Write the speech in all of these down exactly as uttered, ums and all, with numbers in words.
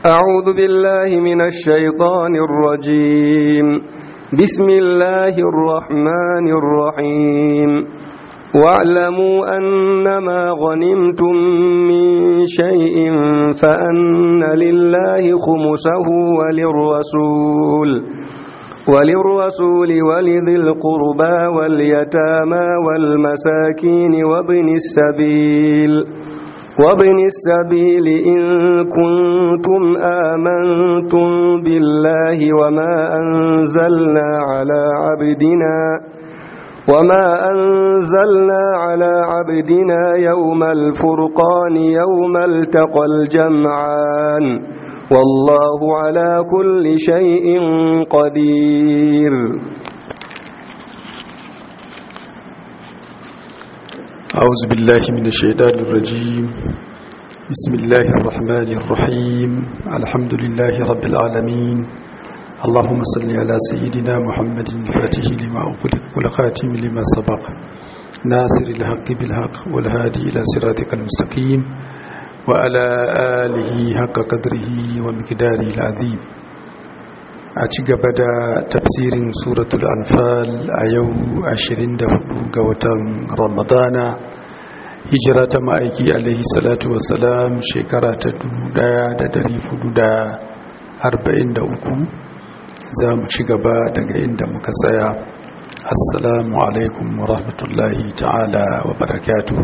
أعوذ بالله من الشيطان الرجيم بسم الله الرحمن الرحيم واعلموا أنما غنمتم من شيء فأن لله خمسه وللرسول وللرسول ولذي القربى واليتامى والمساكين وابن السبيل وابن السبيل إن كنتم آمنتم بالله وما أنزلنا على عبدنا وما أنزلنا على عبدنا يوم الفرقان يوم التقى الجمعان والله على كل شيء قدير. أعوذ بالله من الشيطان الرجيم بسم الله الرحمن الرحيم الحمد لله رب العالمين اللهم صل على سيدنا محمد الفاتح لما أغلق والخاتم لما سبق ناصر الحق بالحق والهادي إلى صراطك المستقيم وعلى آله حق قدره ومقداره العظيم. أتجب دا تفسير سورة الأنفال أيو عشرين دهدو قوتا رمضان هجرة مأيكي عليه الصلاة والسلام شكرة دا دا دريف دا أربعين دوكو زام شقبا دا إن دا مكسايا. السلام عليكم ورحمة الله تعالى وبركاته.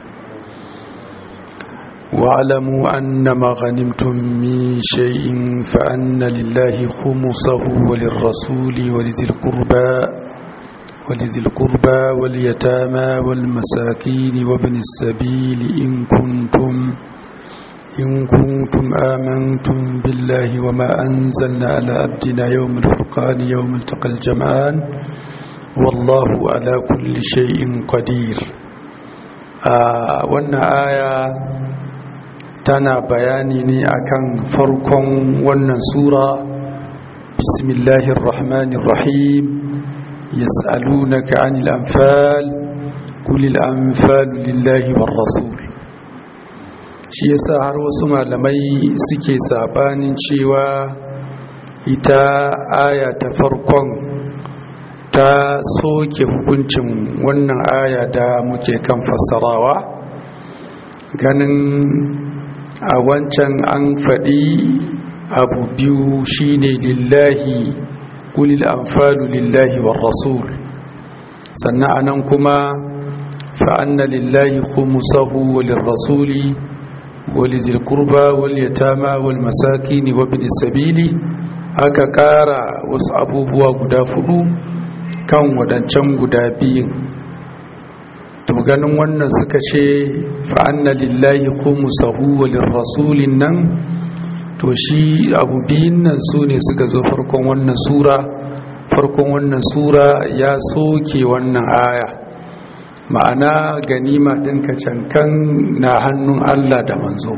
واعلموا أنما غنمتم من شيء فأن لله خمسه وللرسول ولذي القربى ولذي القربى واليتامى والمساكين وابن السبيل إن كنتم إن كنتم آمنتم بالله وما أنزلنا على عبدنا يوم الفرقان يوم التقى الجمعان والله على كل شيء قدير. آه وأن آية tana bayani ne akan farkon wannan sura. Bismillahir Rahmanir Rahim. Yas'alunaka 'anil anfal qulil anfalu lillahi war rasul. Shi yasa har wasu malamai suke sabanin cewa ita aya ta farkon ta soke hukuncin wannan aya da muke kan fassarawa, ganin a wancan an faɗi abu biyu shine lillahi kulil anfalu lillahi war rasul, sannan anan kuma fa anna lillahi khumsahu walir rasuli walizil qurba wal yatama wal masakin wa ibn sabili. Aka ƙara wasu abubuwa guda fudu kan wadancan guda biyun. To ganin wannan suka ce fa anna lillahi khumsahu walir rasulin nan, to shi abu biyun nan su ne suka zo farkon wannan sura. Farkon wannan sura ya soke wannan aya, ma'ana ganima ɗinka cankan na hannun Allah da manzo.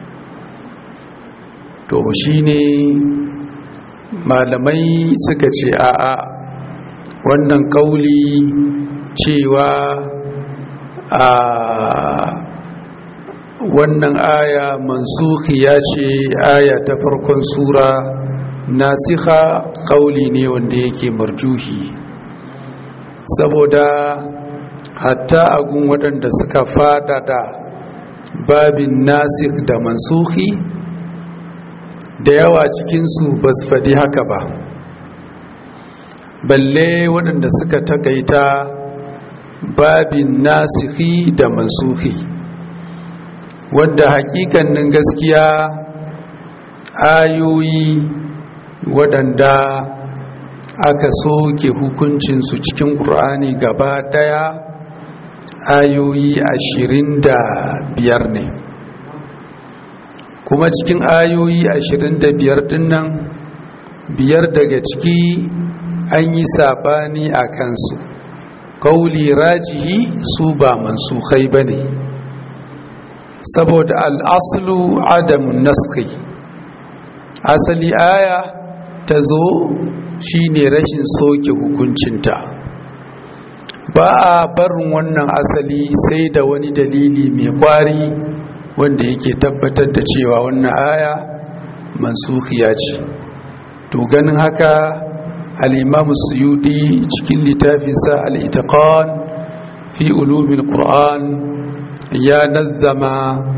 To shi ne malamai suka ce a'a, wannan kauli cewa a wannan aya mansukhiya ce, aya ta farkon sura nasikha, kauli ne wanda yake marjuhi, saboda hatta agun waɗanda suka faɗaɗa babin nasikh da mansukhi da yawa cikinsu ba su faɗi haka ba, balle waɗanda suka takaita babin nasikhi da mansukhi, wanda hakikanin gaskiya ayoyi waɗanda aka soke hukuncinsu cikin ƙur'ani gaba ɗaya ayoyi ashirin da biyar ne, kuma cikin ayoyi ashirin da biyar dinnan biyar daga ciki an yi saɓani a kansu. Kauli rajihi su ba mansukhai bane, saboda al'aslu adamun naskhi, asali aya ta zo shine rashin soke hukuncinta. Ba a barin wannan asali sai da wani dalili mai kwari wanda yake tabbatar da cewa wannan aya mansukhiya ce. To ganin haka al-Imam Suyuti cikin littafinsa al-Itqan fi ulumil Qur'an ya nazzama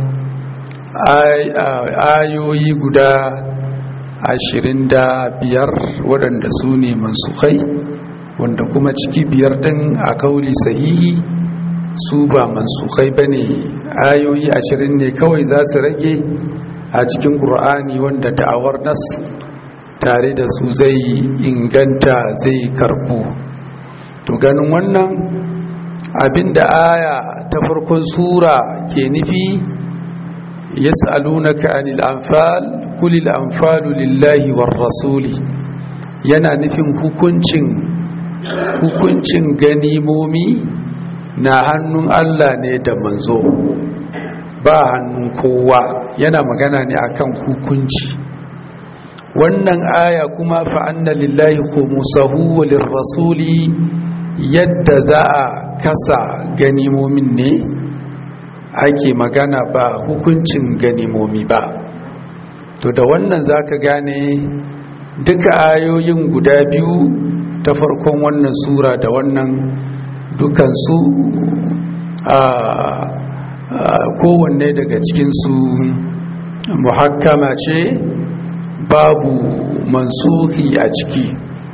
ayoyi guda ashirin da biyar waɗanda su ne mansukhai, wanda kuma ciki biyar ɗin a kauli sahihi su ba mansukhai ba ne. Ayoyi ashirin ne kawai za su rage a cikin ƙur'ani wanda da'awar nas tare da su zai inganta, zai karbu. To ganin wannan abinda aya ta farkon sura ke nufi, yas'alunaka anil anfal qulil anfalu lillahi war rasuli, yana nufin hukuncin hukuncin ganimomi na hannun Allah ne da manzo, ba hannun kowa. Yana magana ne akan hukunci. Wannan aya kuma fa anna lillahi khumsahu wa lirrasuli, yadda za a kasa ganimomin ne ake magana, ba hukuncin ganimomi ba. To da wannan zaka gane duka ayoyin guda biyu ta farkon wannan sura da wannan dukansu a kowanne daga cikinsu muhakkama ce, babu mansuhi a ciki.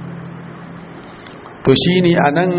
To shine anan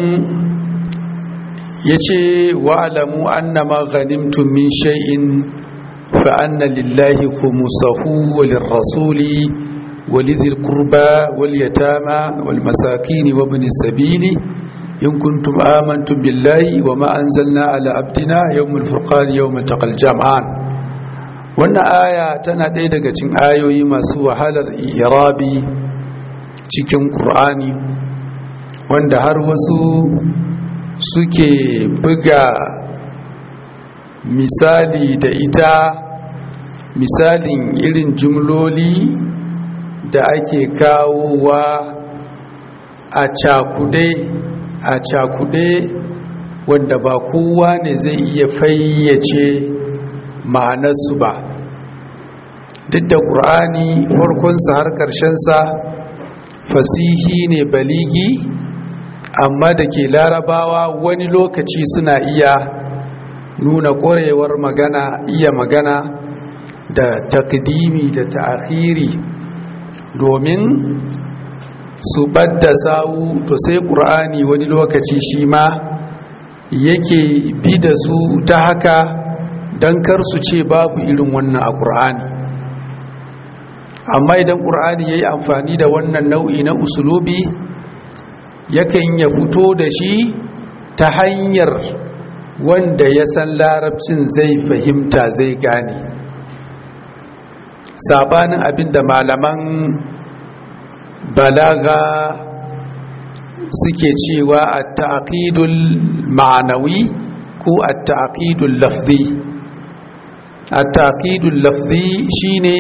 yace wa'lamu annama ghanimtum min shay'in fa anna lillahi khumsahu wa lirrasuli wa lidhil qurba wal yatama wal masakin wa ibnis sabili in kuntum amantum billahi wa ma anzalna ala abdina yawmal furqan yawmal taqal jam'an. Wannan aya tana ɗaya daga cikin ayoyi masu wahalar irabi cikin Qur'ani, wanda har wasu suke buga misali da ita, misalin irin jumloli da ake kawowa a cakude a cakude wanda ba kowa ne zai iya fayyace ma'anarsu ba. Duk da ƙur'ani farkonsa har ƙarshensa fasihi ne baligi, amma da ke larabawa wani lokaci suna iya nuna ƙwarewar magana, iya magana da takdimi da ta'khiri domin su badda sawu. To sai ƙur'ani wani lokaci shi ma yake bi da su ta haka don kar su ce babu irin wannan a ƙur'ani. Amma idan ƙur'ani ya yi amfani da wannan nau'i na usulubi, yakan ya fito da shi ta hanyar wanda ya san larabcin zai fahimta, zai gane, sabanin abinda malaman balaga suke cewa at-ta'qidul ma'anawi ko at-ta'qidul lafzi. At-ta'qidul lafzi shine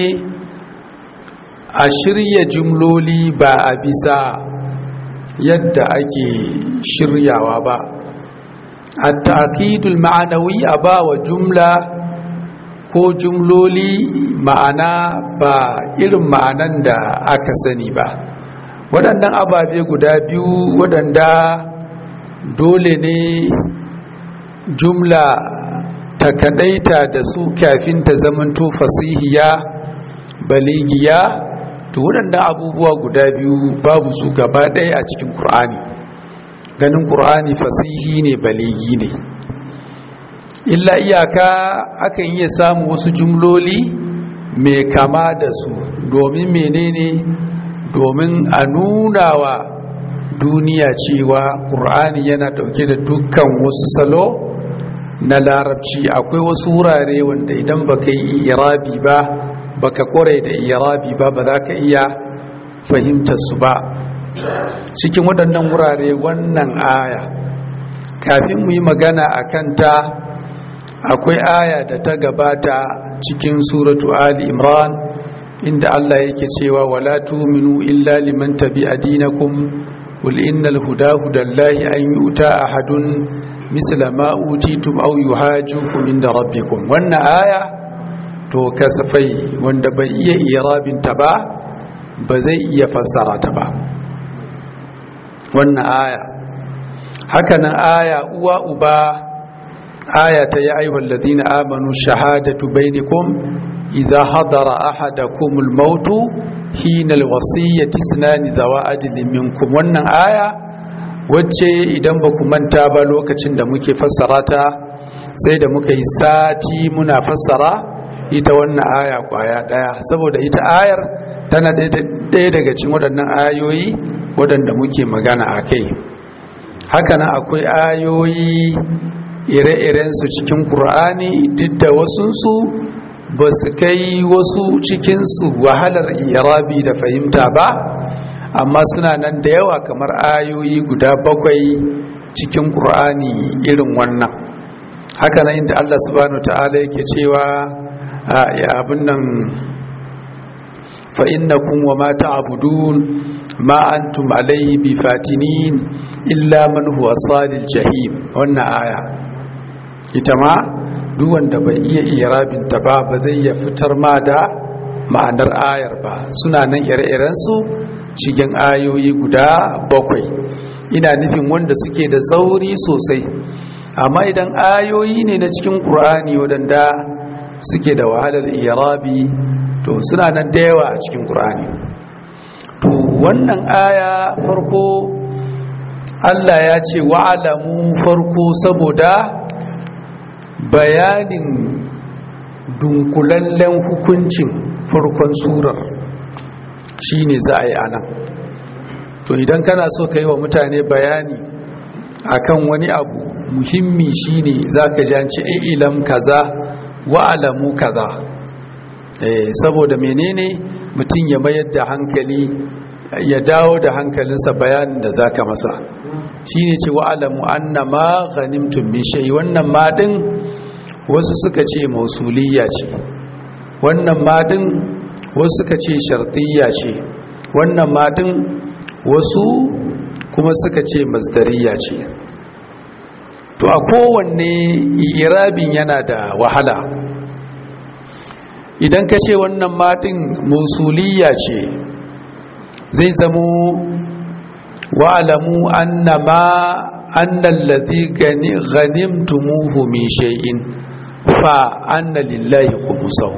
a shirya jumloli ba a bisa yadda ake shiryawa ba. At-ta'qidul ma'anawi a ba wa jumla ko jumloli ma'ana ba irin ma'anan da aka sani ba. Waɗannan ababe guda biyu waɗanda dole ne jumla ta kadaita da su kafin ta zamanto fasihiya baligiya, to waɗannan abubuwa guda biyu babu su gaba ɗaya a cikin Qur'ani. Ganin Qur'ani fasihi ne baligi ne, illa iyaka akan iya samu wasu jumloli mai kama da su. Domin menene? Domin a nuna wa duniya cewa Qur'ani yana ɗauke da dukkan wasu salo na larabci. Akwai wasu wurare wanda idan baka yi irabi ba, baka kware da irabi ba, ba za ka iya fahimtar su ba. Cikin waɗannan wurare wannan aya, kafin mu yi magana a kanta, akwai aya da ta gabata cikin suratu Ali Imran inda Allah yake cewa wala tu'minu illa liman tabi'a dinakum qul innal huda hudallahi an yu'ta ahadun misla ma utitum aw yuhajukum inda rabbikum. Wannan aya to kasafai wanda bai iya irabin ta ba ba zai iya fassara ta ba wannan aya hakanan aya uwa uba aya ta ya ayyuhal ladina amanu shahadatu bainakum idza hadara ahadakumul maut hina alwasiyyati isnani zawa adlin minkum wannan aya wacce idan ba ku manta ba lokacin da muke fassara ta sai da muka yi sati muna fassara ita wannan aya kwaya daya saboda ita ayar tana ɗaya daga cikin waɗannan ayoyi waɗanda muke magana a kai hakanan akwai ayoyi ire-irensu cikin ƙur'ani duk da wasunsu ba su kai wasu cikinsu wahalar irabi da fahimta ba amma suna nan da yawa kamar ayoyi guda bakwai cikin ƙur'ani irin wannan hakanan inda Allah subhanahu wa ta'ala yake cewa ya abin nan فإنكم وما تعبدون ما أنتم عليه بفاتنين إلا من هو صال الجحيم wannan aya ita ma duk wanda bai iya irabin ta ba ba zai ya fitar ma da ma'anar ayar ba suna nan ire-iren su cikin ayoyi guda bakwai ina nufin wanda suke da tsauri sosai amma idan ayoyi ne na cikin Qur'ani wadanda suke da wahalar irabi to suna nan da yawa a cikin Qur'ani to wannan aya farko Allah ya ce wa'alamu farko saboda bayanin dunkulallen hukuncin farkon surar shine za a yi anan to idan kana so ka yi wa mutane bayani akan wani abu muhimmi shine zaka ji an ce ilam kaza wa'alamu kaza eh saboda menene mutum ya mayar da hankali ya dawo da hankalinsa bayanin da zaka masa shine ce wa'alamu annama ghanimtum min shay wannan ma din wasu suka ce mausuliyya ce wannan ma din wasu suka ce shartiyya ce wannan ma din wasu kuma suka ce masdariyya ce to a kowanne irabin yana da wahala idan ka ce wannan matin musuliyya ce zai zamo wa'alamu annama annal ladhi ghanimtumuhu min shay'in fa anna lillahi khumsahu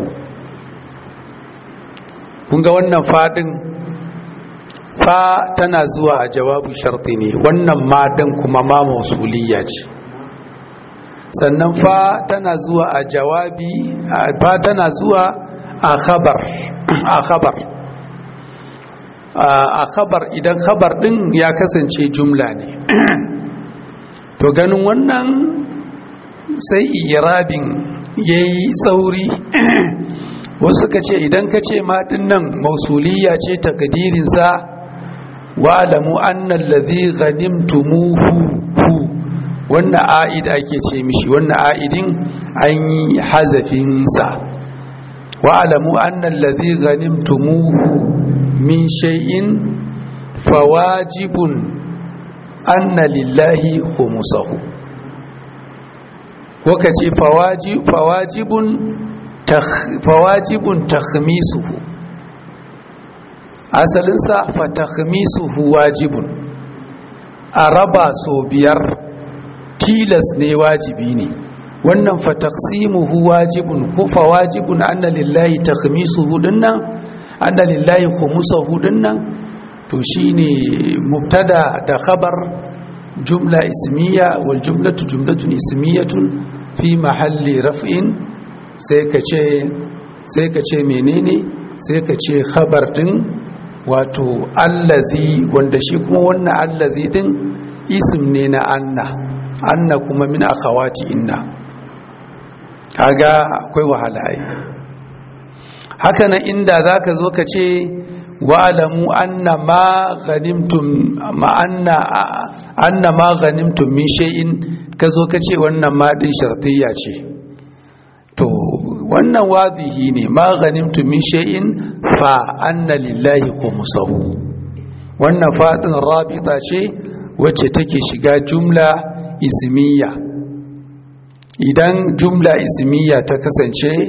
kun ga wannan fadin fa tana zuwa a jawabu sharti ne wannan matin kuma ma musuliyya ce sannan fa tana zuwa a jawabi fa tana zuwa a khabar a khabar a khabar idan khabar din ya kasance jumla ne to ganin wannan sai irabin yayi tsauri wasu kace idan kace ma dinnan mausuliyya ce takdirin sa wa alamu annal ladhi ghanimtumuhu wannan a'id ake ce mishi wannan a'idin an yi hazafinsa wa alamu annal ladhi ghanimtumuhu min shay'in fawajibun anna lillahi khumsahu waka ce fawajib fawajibun fawajibun takhmisuhu asalinsa fa takhmisuhu wajibun araba so biyar tilas ne wajibi ne wannan fa taqsimuhu wajibun ko fa wajibun anna lillahi takhmisuhu dinnan anna lillahi khumsuhu dinnan to shine mubtada da khabar jumla ismiya wal jumlatu jumlatun ismiyatun fi mahalli raf'in sai kace sai kace menene sai kace khabar din wato allazi wanda shi kuma wannan allazi din ism ne na anna anna kuma min akhawati inna kaga akwai wahala ai haka nan inda zaka zo ka ce wa'lamu anna ma ghanimtum ma anna anna ma ghanimtum min shay'in kazo ka ce wannan ma din shartiyya ce to wannan wazihi ne ma ghanimtum min shay'in fa anna lillahi khumsuhu wannan fadin rabita ce wacce take shiga jumla ismiya idan jumla ismiya ta kasance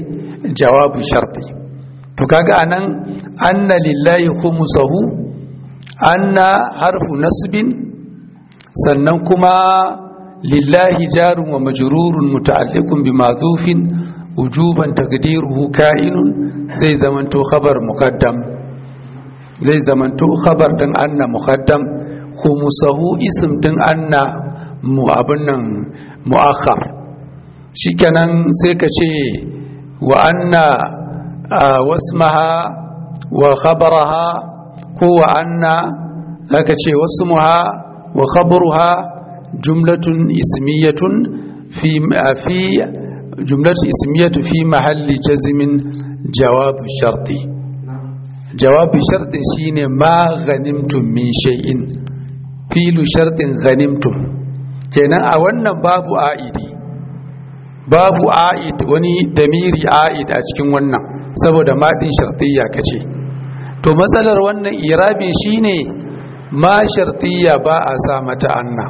jawabu sharti. To kaga anan anna lillahi khumsahu, anna harfu nasbin, sannan kuma lillahi jarun wa majrurun muta'alliqun bi madhufin wujuban taqdiruhu ka'inun, zai zamanto khabar muqaddam, zai zamanto khabar din anna muqaddam, khumsahu ism din anna mu abun nan muakhar. Shikenan sai ka ce wa anna wasmaha wa khabaraha, ko wa anna zaka ce wasmuha wa khabaruha jumlatun ismiyatun fi fi jumlatu ismiyatu fi mahalli jazmin jawabu sharti. jawabu sharti shine ma ghanimtum min shay'in, filu shartin ghanimtum. Kenan a wannan babu a'idi, babu a'id, wani damiri a'id a cikin wannan, saboda madin shartiyya kace. To matsalar wannan irabin shine ma shartiyya ba a sa mata anna,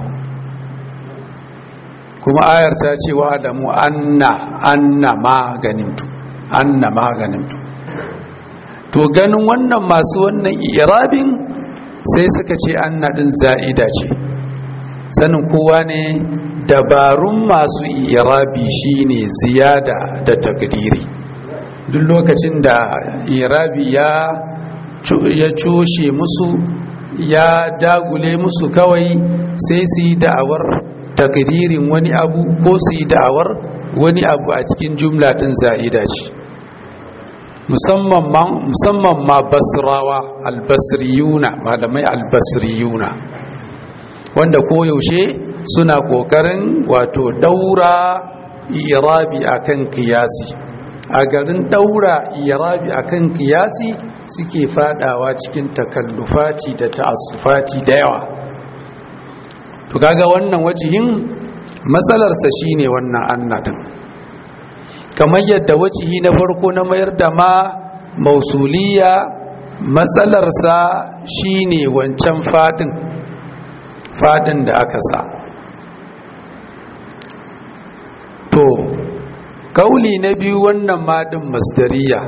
kuma ayar ta ce wa adamu anna anna ma ganimtu, anna ma ganimtu. To ganin wannan masu wannan irabin sai suka ce anna din za'ida ce. Sanin kowa ne dabarun masu irabi shine ziyada da takdiri. Duk lokacin da irabi ya ya coshe musu, ya dagule musu, kawai sai su yi da'awar takdirin wani abu ko su yi da'awar wani abu a cikin jumla din za'ida ce. musamman ma musamman ma basrawa, albasriyuna, malamai albasriyuna, wanda koyaushe suna kokarin wato daura irabi akan kiyasi. A garin daura irabi akan kiyasi suke fadawa cikin takallufati da ta'assufati da yawa. To kaga wannan wajihin matsalarsa shine wannan annadin, kamar yadda wajihi na farko na mayar da ma mausuliya matsalarsa shine wancan fadin fadin da aka sa. To kauli na biyu wannan madin masdariya,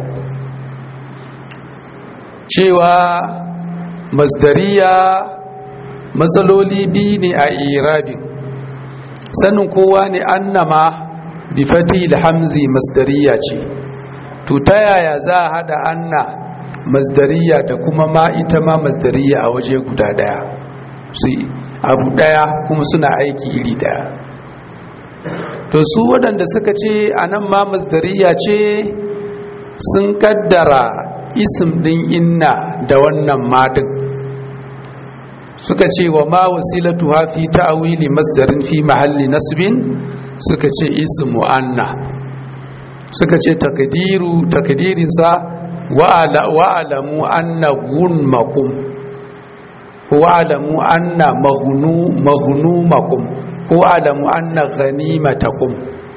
cewa masdariya matsaloli biyu ne a irabin. Sanin kowa ne annama bi fatihil hamzi masdariya ce. To ta yaya za a hada anna masdariya da kuma ma ita ma masdariya a waje guda daya, su abu daya kuma suna aiki iri daya? To su waɗanda suka ce anan ma masdariya ce sun kaddara ism din inna da wannan madin, suka ce wa ma wasilatuha fi ta'wili masdarin fi mahalli nasbin, suka ce ismu anna, suka ce takdiru takdirin sa wa alamu anna gunmakum, wa alamu anna maghnu maghnumakum, ko alamu anna ghanimatakum,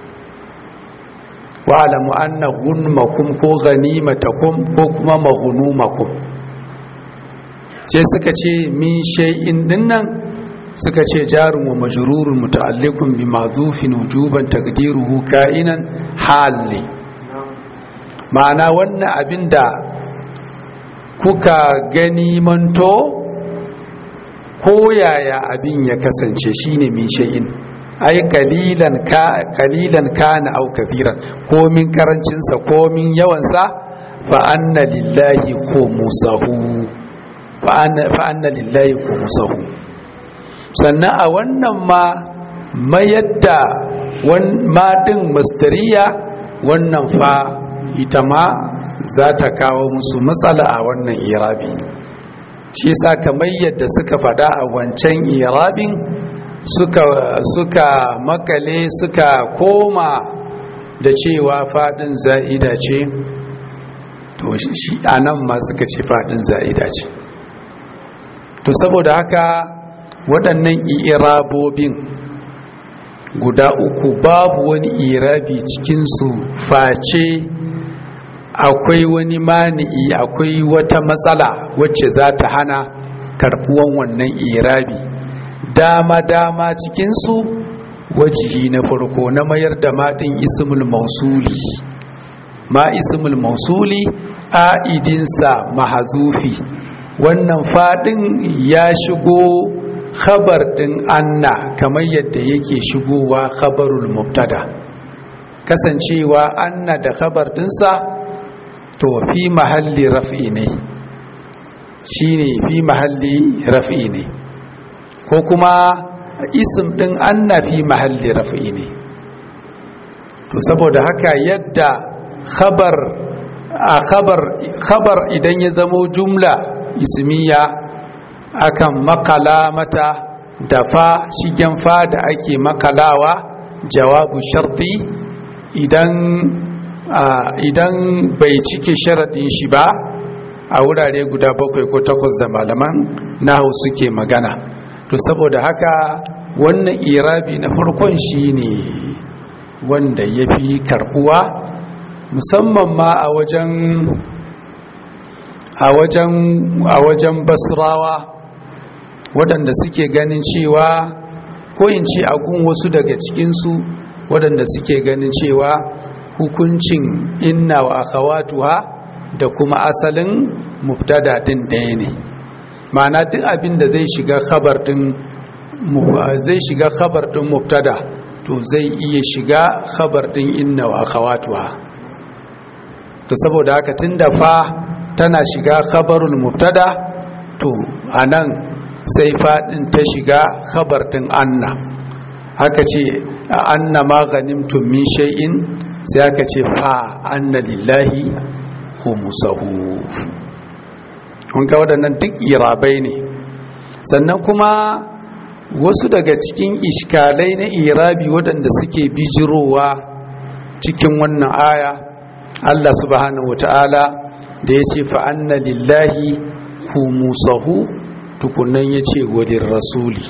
wa alamu anna gunmakum ko ghanimatakum ko kuma maghnumakum. sai suka ce min shay'in dinnan, suka ce jarun wa majrurun muta'alliqun bi madhufin wujuban taqdiruhu ka'inan hali. Ma'ana wannan abinda kuka gani manto ko yaya abin ya kasance shine min shay'in, ai kalilan ka kalilan kana au kathiran, ko min karancin sa ko min yawan sa, fa anna lillahi khumsahu, fa anna lillahi khumsahu. Sannan a wannan ma mayadda ma din masdariya, wannan fa ita ma za ta kawo musu matsala a wannan irabi. Shi yasa kamar yadda suka fada a wancan irabin, suka suka makale suka koma da cewa fadin za'ida ce, to shi anan ma suka ce fadin za'ida ce. To saboda haka waɗannan irabobin guda uku babu wani irabi cikinsu face akwai wani mani'i, akwai wata matsala wacce za ta hana karɓuwan wannan irabi. Dama-dama cikinsu wajihi na farko na mayar da maɗin ismul mausuli ma ismul mausuli a'idinsa mahazufi wannan fadin ya shigo khabar din anna kamar yadda yake shigowa khabarul mubtada kasancewa anna da khabar dinsa to fi mahalli raf'i ne shine fi mahalli raf'i ne ko kuma ism din anna fi mahalli raf'i ne to saboda haka yadda khabar a khabar khabar idan ya zamo jumla ismiya akan makala mata da fa shigen fa da ake makalawa jawabu sharti idan idan bai cike sharadin shi ba a wurare guda bakwai ko takwas da malaman nahwu suke magana to saboda haka wannan irabi na farkon shine wanda yafi karbuwa musamman ma a wajen a wajen a wajen basrawa waɗanda suke ganin cewa ko in ce a gun wasu daga cikinsu waɗanda suke ganin cewa hukuncin inna wa akhawatuha da kuma asalin mubtada din ɗaya ne ma'ana duk abin da zai shiga khabar din zai shiga khabar din mubtada to zai iya shiga khabar din inna wa akhawatuha to saboda haka tunda fa tana shiga khabarul mubtada to anan sai fadin ta shiga khabar din anna haka ce anna ma ghanimtum min shay'in sai aka ce fa anna lillahi khumsuhu kun ga wadannan duk irabai ne sannan kuma wasu daga cikin iskalai na irabi wadanda suke bijirowa cikin wannan aya Allah subhanahu wataala da yace fa anna lillahi khumsuhu tukunan yace walil rasuli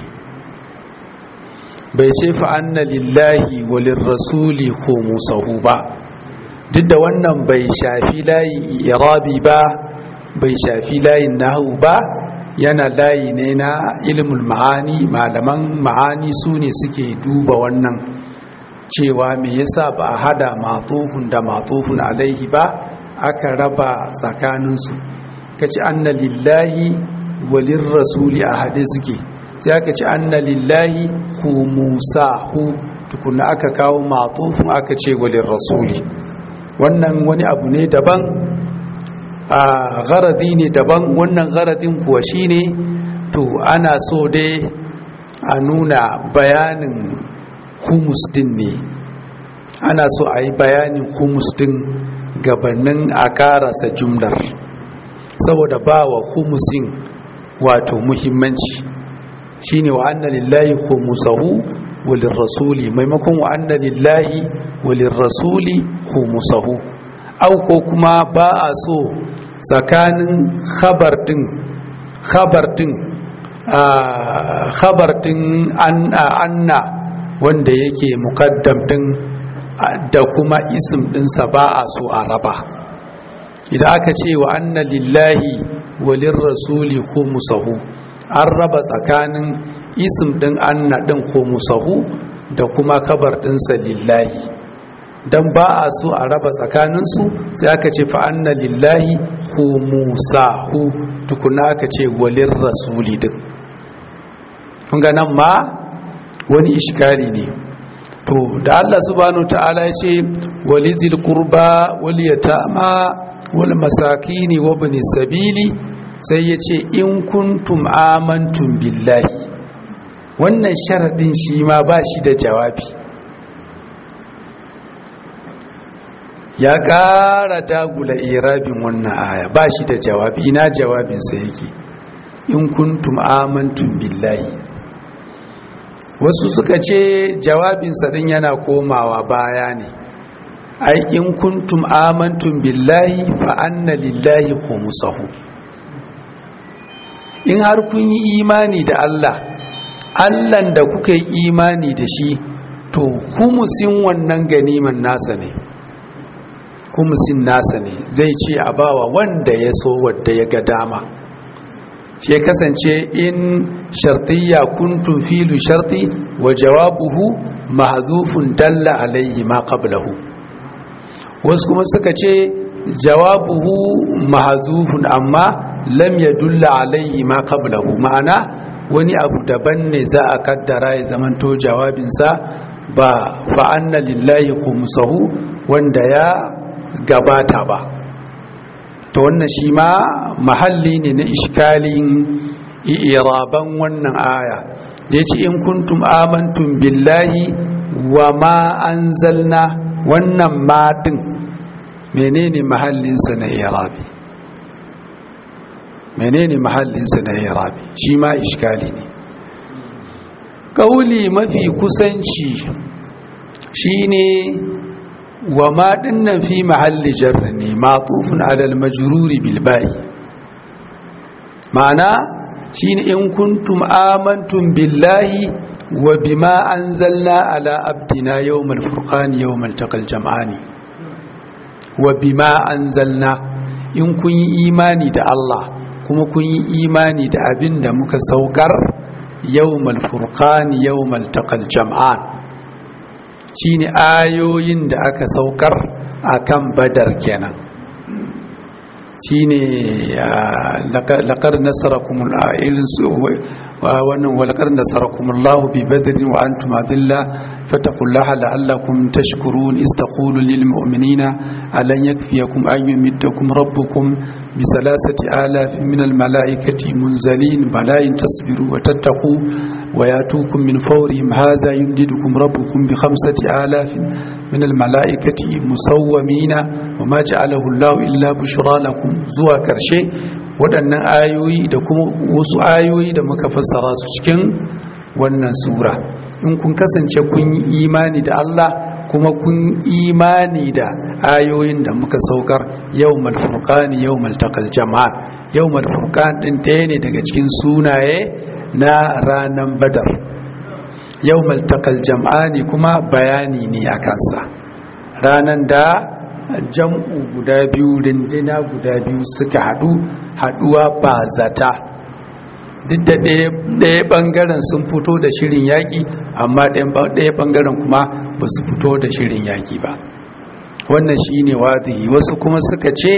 bai ce fa anna lillahi walil rasuli khumsuhu ba duk da wannan bai shafi layi irabi ba bai shafi layin nahwu ba yana layi ne na ilmul ma'ani malaman ma'ani su ne suke duba wannan cewa me yasa ba a hada matufun da matufun alaihi ba aka raba tsakaninsu kace anna lillahi walil rasuli a hade suke sai aka ce anna lillahi khumusahu tukuna aka kawo matufun aka ce walil rasuli wannan wani abu ne daban a gharadi ne daban wannan gharadin kuwa shine to ana so dai a nuna bayanin humus din ne ana so a yi bayanin humus din gabanin a karasa jumlar saboda ba wa humusin wato muhimmanci shine wa anna lillahi khumusahu walil rasuli maimakon wa anna lillahi walil rasuli khumusahu au ko kuma ba a so tsakanin khabar din khabar din khabar din anna wanda yake muqaddam din da kuma ism dinsa ba a so a raba idan aka ce wa anna lillahi walir rasuli khumusahu an raba tsakanin ism din anna din khumusahu da kuma khabar dinsa lillahi dan ba a so a raba tsakaninsu sai aka ce fa anna lillahi khumusahu tukuna aka ce walir rasuli din kun ga nan ma wani iskali ne to da Allah subhanahu ta'ala ya ce walizil qurba wal yatama wal masakini wa ibn sabili sai ya ce in kuntum amantum billahi wannan sharadin shi ma ba shi da jawabi ya ƙara dagula irabin wannan aya ba shi da jawabi ina jawabinsa yake in kuntum amantum billahi wasu suka ce jawabinsa din yana komawa baya ne ai in kuntum amantum billahi fa anna lillahi khumsuhu in har kun yi imani da Allah Allahn da kuka yi imani da shi to humusin wannan ganiman nasa ne humusin nasa ne zai ce a bawa wanda ya so wanda ya ga dama shi kasance in shartiyya kuntum filu sharti wa jawabuhu mahdhufun dalla alayhi ma qablahu wasu kuma suka ce jawabuhu mahzufun amma lam yadulla alaihi ma qablahu, ma'ana wani abu daban ne za a kaddara ya zamanto jawabinsa ba fa anna lillahi khumsahu wanda ya gabata ba. to wannan shi ma mahalli ne na iskalin i'raban wannan aya da yace in kuntum amantum billahi wa ma anzalna, wannan ma din menene mahallin sa na i'rabi, menene mahallin sa na i'rabi, shi ma iskali ne. kauli mafi kusanci shine wa ma dinnan fi mahalli jarri ne ma'tufun ala al-majruri bil ba'i, ma'ana shine in kuntum amantum billahi wa bima anzalna ala abdina yawmal furqani yawmal taqal jam'ani. wa bima anzalna, in kun yi imani da Allah kuma kun yi imani da abin da muka saukar yawmal furqani yawmal taqal jam'an, shine ayoyin da aka saukar akan badar kenan. shine laqad nasarakumul a'ilun wannan walaqad nasarakumullahu bi badrin wa antum adilla fattaqullaha la'allakum tashkurun istaqulu lil mu'minina alan yakfiyakum an yumiddakum rabbukum bi salasati alafin min al malaikati munzalin bala in tasbiru wa tattaqu wa yatukum min fawrihim hadha yumdidukum rabbukum bi khamsati alafin min al malaikati musawwimina wa ma ja'alahu Allahu illa bushra lakum, zuwa karshe waɗannan ayoyi da kuma wasu ayoyi da muka fassara su cikin wannan sura. in kun kasance kun yi imani da Allah kuma kun imani da ayoyin da muka saukar yawmal furqani yawmal taqal jam'an, yawmal furqan din ɗaya ne daga cikin sunaye na ranan badar, yawmal taqal jam'ani kuma bayani ne a kansa, ranan da jam'u guda biyu rindina guda biyu suka haɗu haɗuwa ba zata, duk da ɗaya ɓangaren sun fito da shirin yaƙi amma ɗaya ɓangaren kuma ba su fito da shirin yaƙi ba. wannan shi ne wazihi. wasu kuma suka ce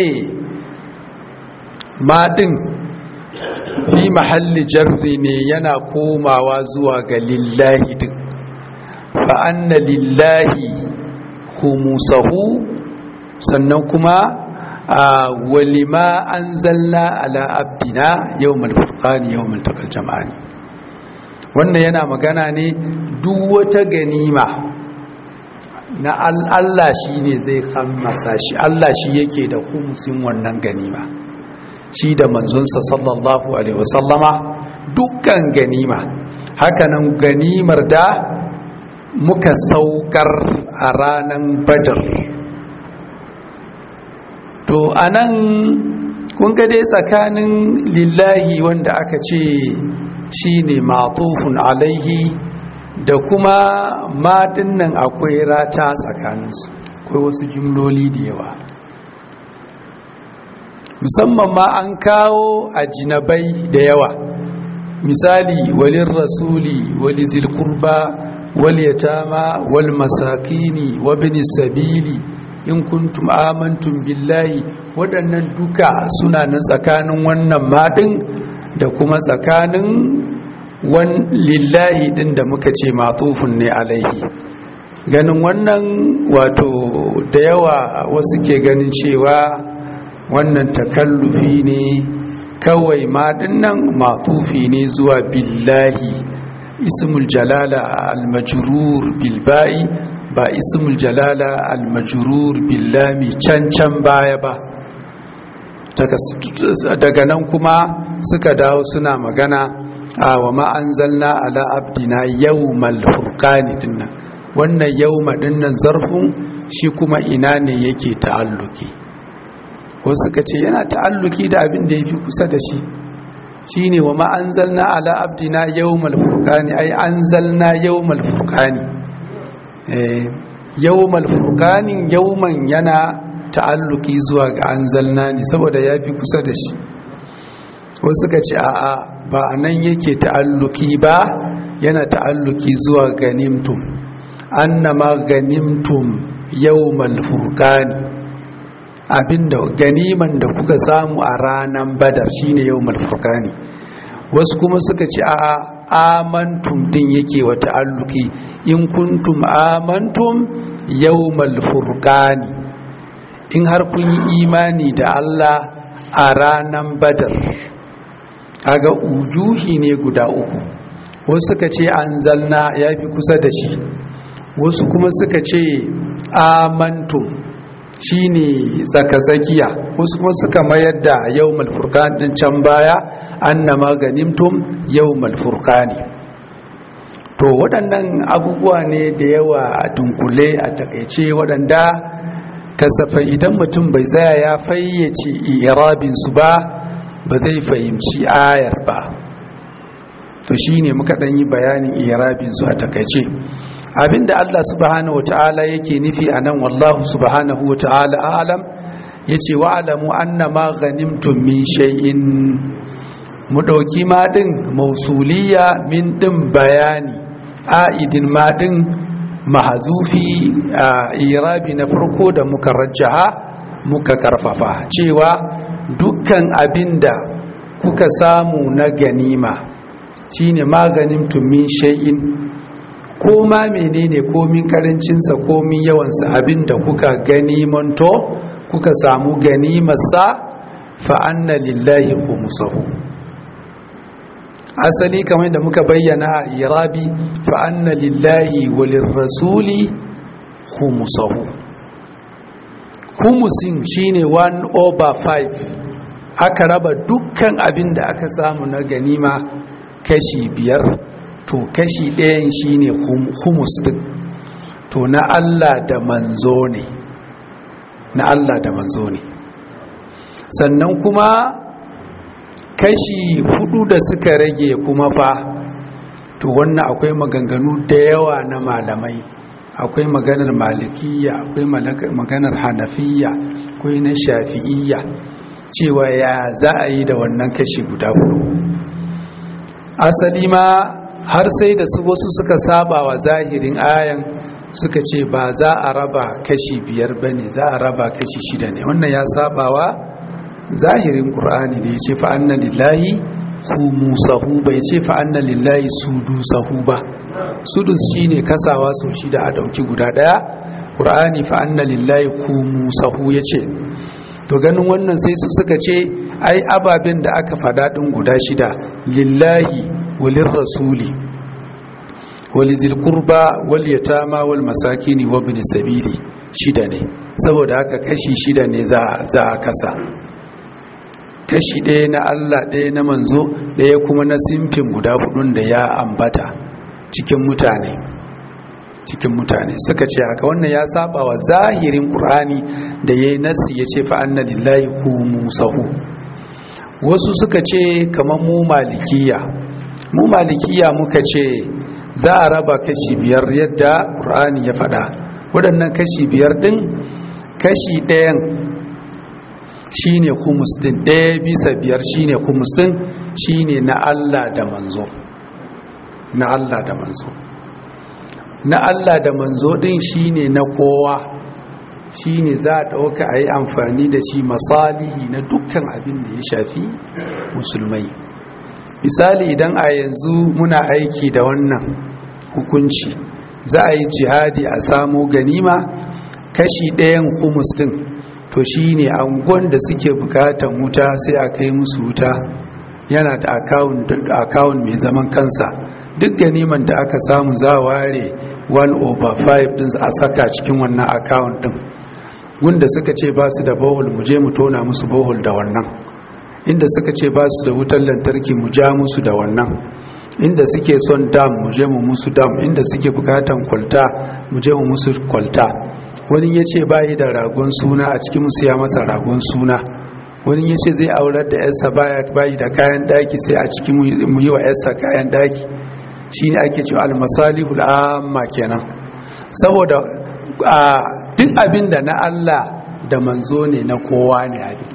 maɗin fi mahalli jarri ne, yana komawa zuwa ga lillahi din, fa'anna lillahi humusahu, sannan kuma walima anzalna ala abdina yawmal furqani yawmal taqal jam'ani. wannan yana magana ne duk wata ganima na Allah shine zai kammasa shi, Allah shi yake da khumsin wannan ganima, shi da manzonsa sallallahu alaihi wasallama dukkan ganima. hakanan ganimar da muka saukar a ranan badar. to anan kun ga dai tsakanin lillahi wanda aka ce shine ma'tufun alaihi da kuma madin nan akwai rata tsakaninsu, akwai wasu jumloli da yawa, musamman ma an kawo ajinabai da yawa. misali walin rasuli wali zilkurba wal yatama wal masakini wa binis sabili in kuntum amantum billahi, waɗannan duka suna nan tsakanin wannan madin da kuma tsakanin wan lillahi din da muka ce matufun ne alaihi. ganin wannan wato da yawa wasu ke ganin cewa wannan takallufi ne kawai madin nan matufi ne zuwa billahi, ismul jalala al-majrur bil ba'i ba ismul jalala al-majrur billami can can baya ba. daga nan kuma suka dawo suna magana a wa ma anzalna ala abdina yawmal furqani dinnan, wannan yawma dinnan zarfin shi kuma ina ne yake ta'alluki. wasu suka ce yana ta'alluki da abin da yafi kusa da shi, shine wa ma anzalna ala abdina yawmal furqani, ai anzalna yawmal furqani. eh yawmal furqani yawman yana ta'alluki zuwa ga anzalna ne saboda yafi kusa da shi. wasu suka ce a'a ba anan yake ta'alluki ba, yana ta'alluki zuwa ganimtum, annama ganimtum yawmal furqani, abinda ganiman da kuka samu a ranan badar shine yawmul furqani. Wasu kuma suka ce a amantum din yake wa ta'alluqi in kuntum amantum yawmal furqani, in har kun yi imani da Allah a ranan badar. Kaga ujuhi ne guda uku. Wasu suka ce anzalna yafi kusa da shi, wasu kuma suka ce amantum shine tsaka-tsakiya, wasu kuma suka mayar da yawmal furqan din can baya annama ganimtum yawmal furqani. To waɗannan abubuwa ne da yawa a dunkule a takaice waɗanda kasafai idan mutum bai tsaya ya fayyace irabin su ba ba zai fahimci ayar ba. To shine muka dan yi bayanin irabin su a takaice. Abinda Allah subhanahu wataala yake nufi anan, wallahu subhanahu wataala a'lam, yace wa alamu annama ghanimtum min shay'in. Mu dauki ma din mausuliya, min din bayani, aidin ma din mahzufi. A irabi na farko da muka rajjaha muka karfafa cewa dukkan abinda kuka samu na ganima shine ma ghanimtum min shay'in, ko ma menene, komin karancinsa komin yawansa, abinda kuka gani manto kuka samu ganimarsa fa anna lillahi khumsahu. Asali kamar da muka bayyana a irabi, fa anna lillahi walir rasuli khumsahu. Khumsin shine one over five, aka raba dukkan abinda aka samu na ganima kashi biyar, to kashi ɗayan shine humus din, to na Allah da manzo ne, na Allah da manzo ne. Sannan kuma kashi hudu da suka rage kuma fa, to wannan akwai maganganu da yawa na malamai. Akwai maganar malikiya, akwai maganar hanafiya, akwai na shafi'iyya, cewa ya za a yi da wannan kashi guda hudu. Asali ma har sai da su wasu suka saba wa zahirin ayan, suka ce ba za a raba kashi biyar bane, za a raba kashi shida ne. Wannan ya saba wa zahirin Qur'ani da yace fa anna lillahi khumusahu, bai ce fa anna lillahi sudusahu ba. Sudus shine kasawa sau shida a dauki guda daya. Qur'ani fa anna lillahi khumusahu yace. To ganin wannan sai su suka ce ai ababen da aka fada din guda shida, lillahi walin rasuli walizil kurba wal yatama wal masakini wa ibn sabili, shida ne. Saboda haka kashi shida ne za a kasa, kashi ɗaya na Allah, ɗaya na manzo, ɗaya kuma na simfin guda hudun da ya ambata cikin mutane cikin mutane suka ce haka. Wannan ya saba wa zahirin Qur'ani da yayi nasi yace fa anna lillahi khumusahu. Wasu suka ce kamar mu malikiya mu malikiya muka ce za a raba kashi biyar yadda Qur'ani ya faɗa. Waɗannan kashi biyar ɗin, kashi ɗayan shine khumus din, ɗaya bisa biyar shine khumus din, shine na Allah da manzo, na Allah da manzo, na Allah da manzo din shine na kowa, shine za a ɗauka a yi amfani da shi masalihi na dukkan abin da ya shafi musulmai. Misali, idan a yanzu muna aiki da wannan hukunci, za a yi jihadi a samo ganima, kashi ɗayan humus din to shi ne angon da suke bukatan wuta sai a kai musu wuta, yana da akawun mai zaman kansa. Duk ganiman da aka samu za a ware one over five din a saka cikin wannan akawun din. Wanda suka ce ba su da bohol, mu je mu tona musu bohol da wannan. Inda suka ce ba su da wutar lantarki, mu ja musu da wannan. Inda suke son dam, mu je mu musu dam. Inda suke bukatan kwalta, mu je mu musu kwalta. Wani ya ce ba yi da ragon suna, a cikin musu ya masa ragon suna. Wani ya ce zai aurar da yarsa ba yi da kayan daki, sai a cikin mu yi wa yarsa kayan daki. Shi ne ake cewa almasalihul amma kenan. Saboda duk abin da na Allah da manzo ne, na kowa ne, abin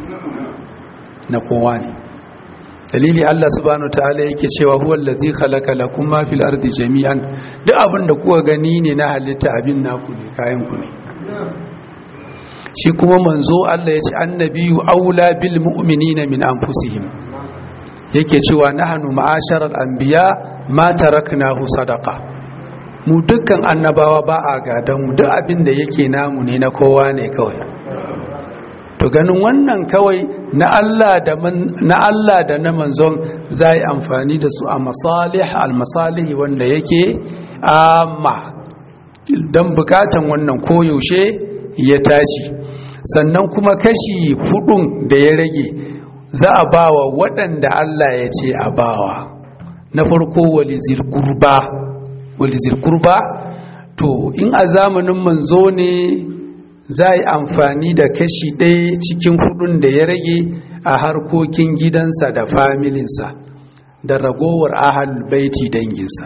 na kowa ne. Dalili Allah subhanahu ta'ala yake cewa huwal ladzi khalaqa lakum ma fil ardi jami'an, duk abin da kuka gani ne na halitta abin naku ne, kayan ku ne. shi kuma manzo Allah ya ce annabiyu aula bil mu'minina min anfusihim, yake cewa nahnu ma'asharal anbiya ma taraknahu sadaqa, mu dukkan annabawa ba a gadan mu, duk abin da yake namu ne na kowa ne kawai. To ganin wannan kawai na Allah da na Allah da na manzon zai amfani da su a masalih al-masalih wanda yake amma dan bukatan wannan koyaushe ya tashi. Sannan kuma kashi hudun da ya rage za a bawa waɗanda Allah ya ce a bawa. Na farko walizil qurba, walizil qurba to in a zamanin manzo ne za a yi amfani da kashi ɗaya cikin hudun da ya rage a harkokin gidansa da familinsa da ragowar ahal baiti danginsa.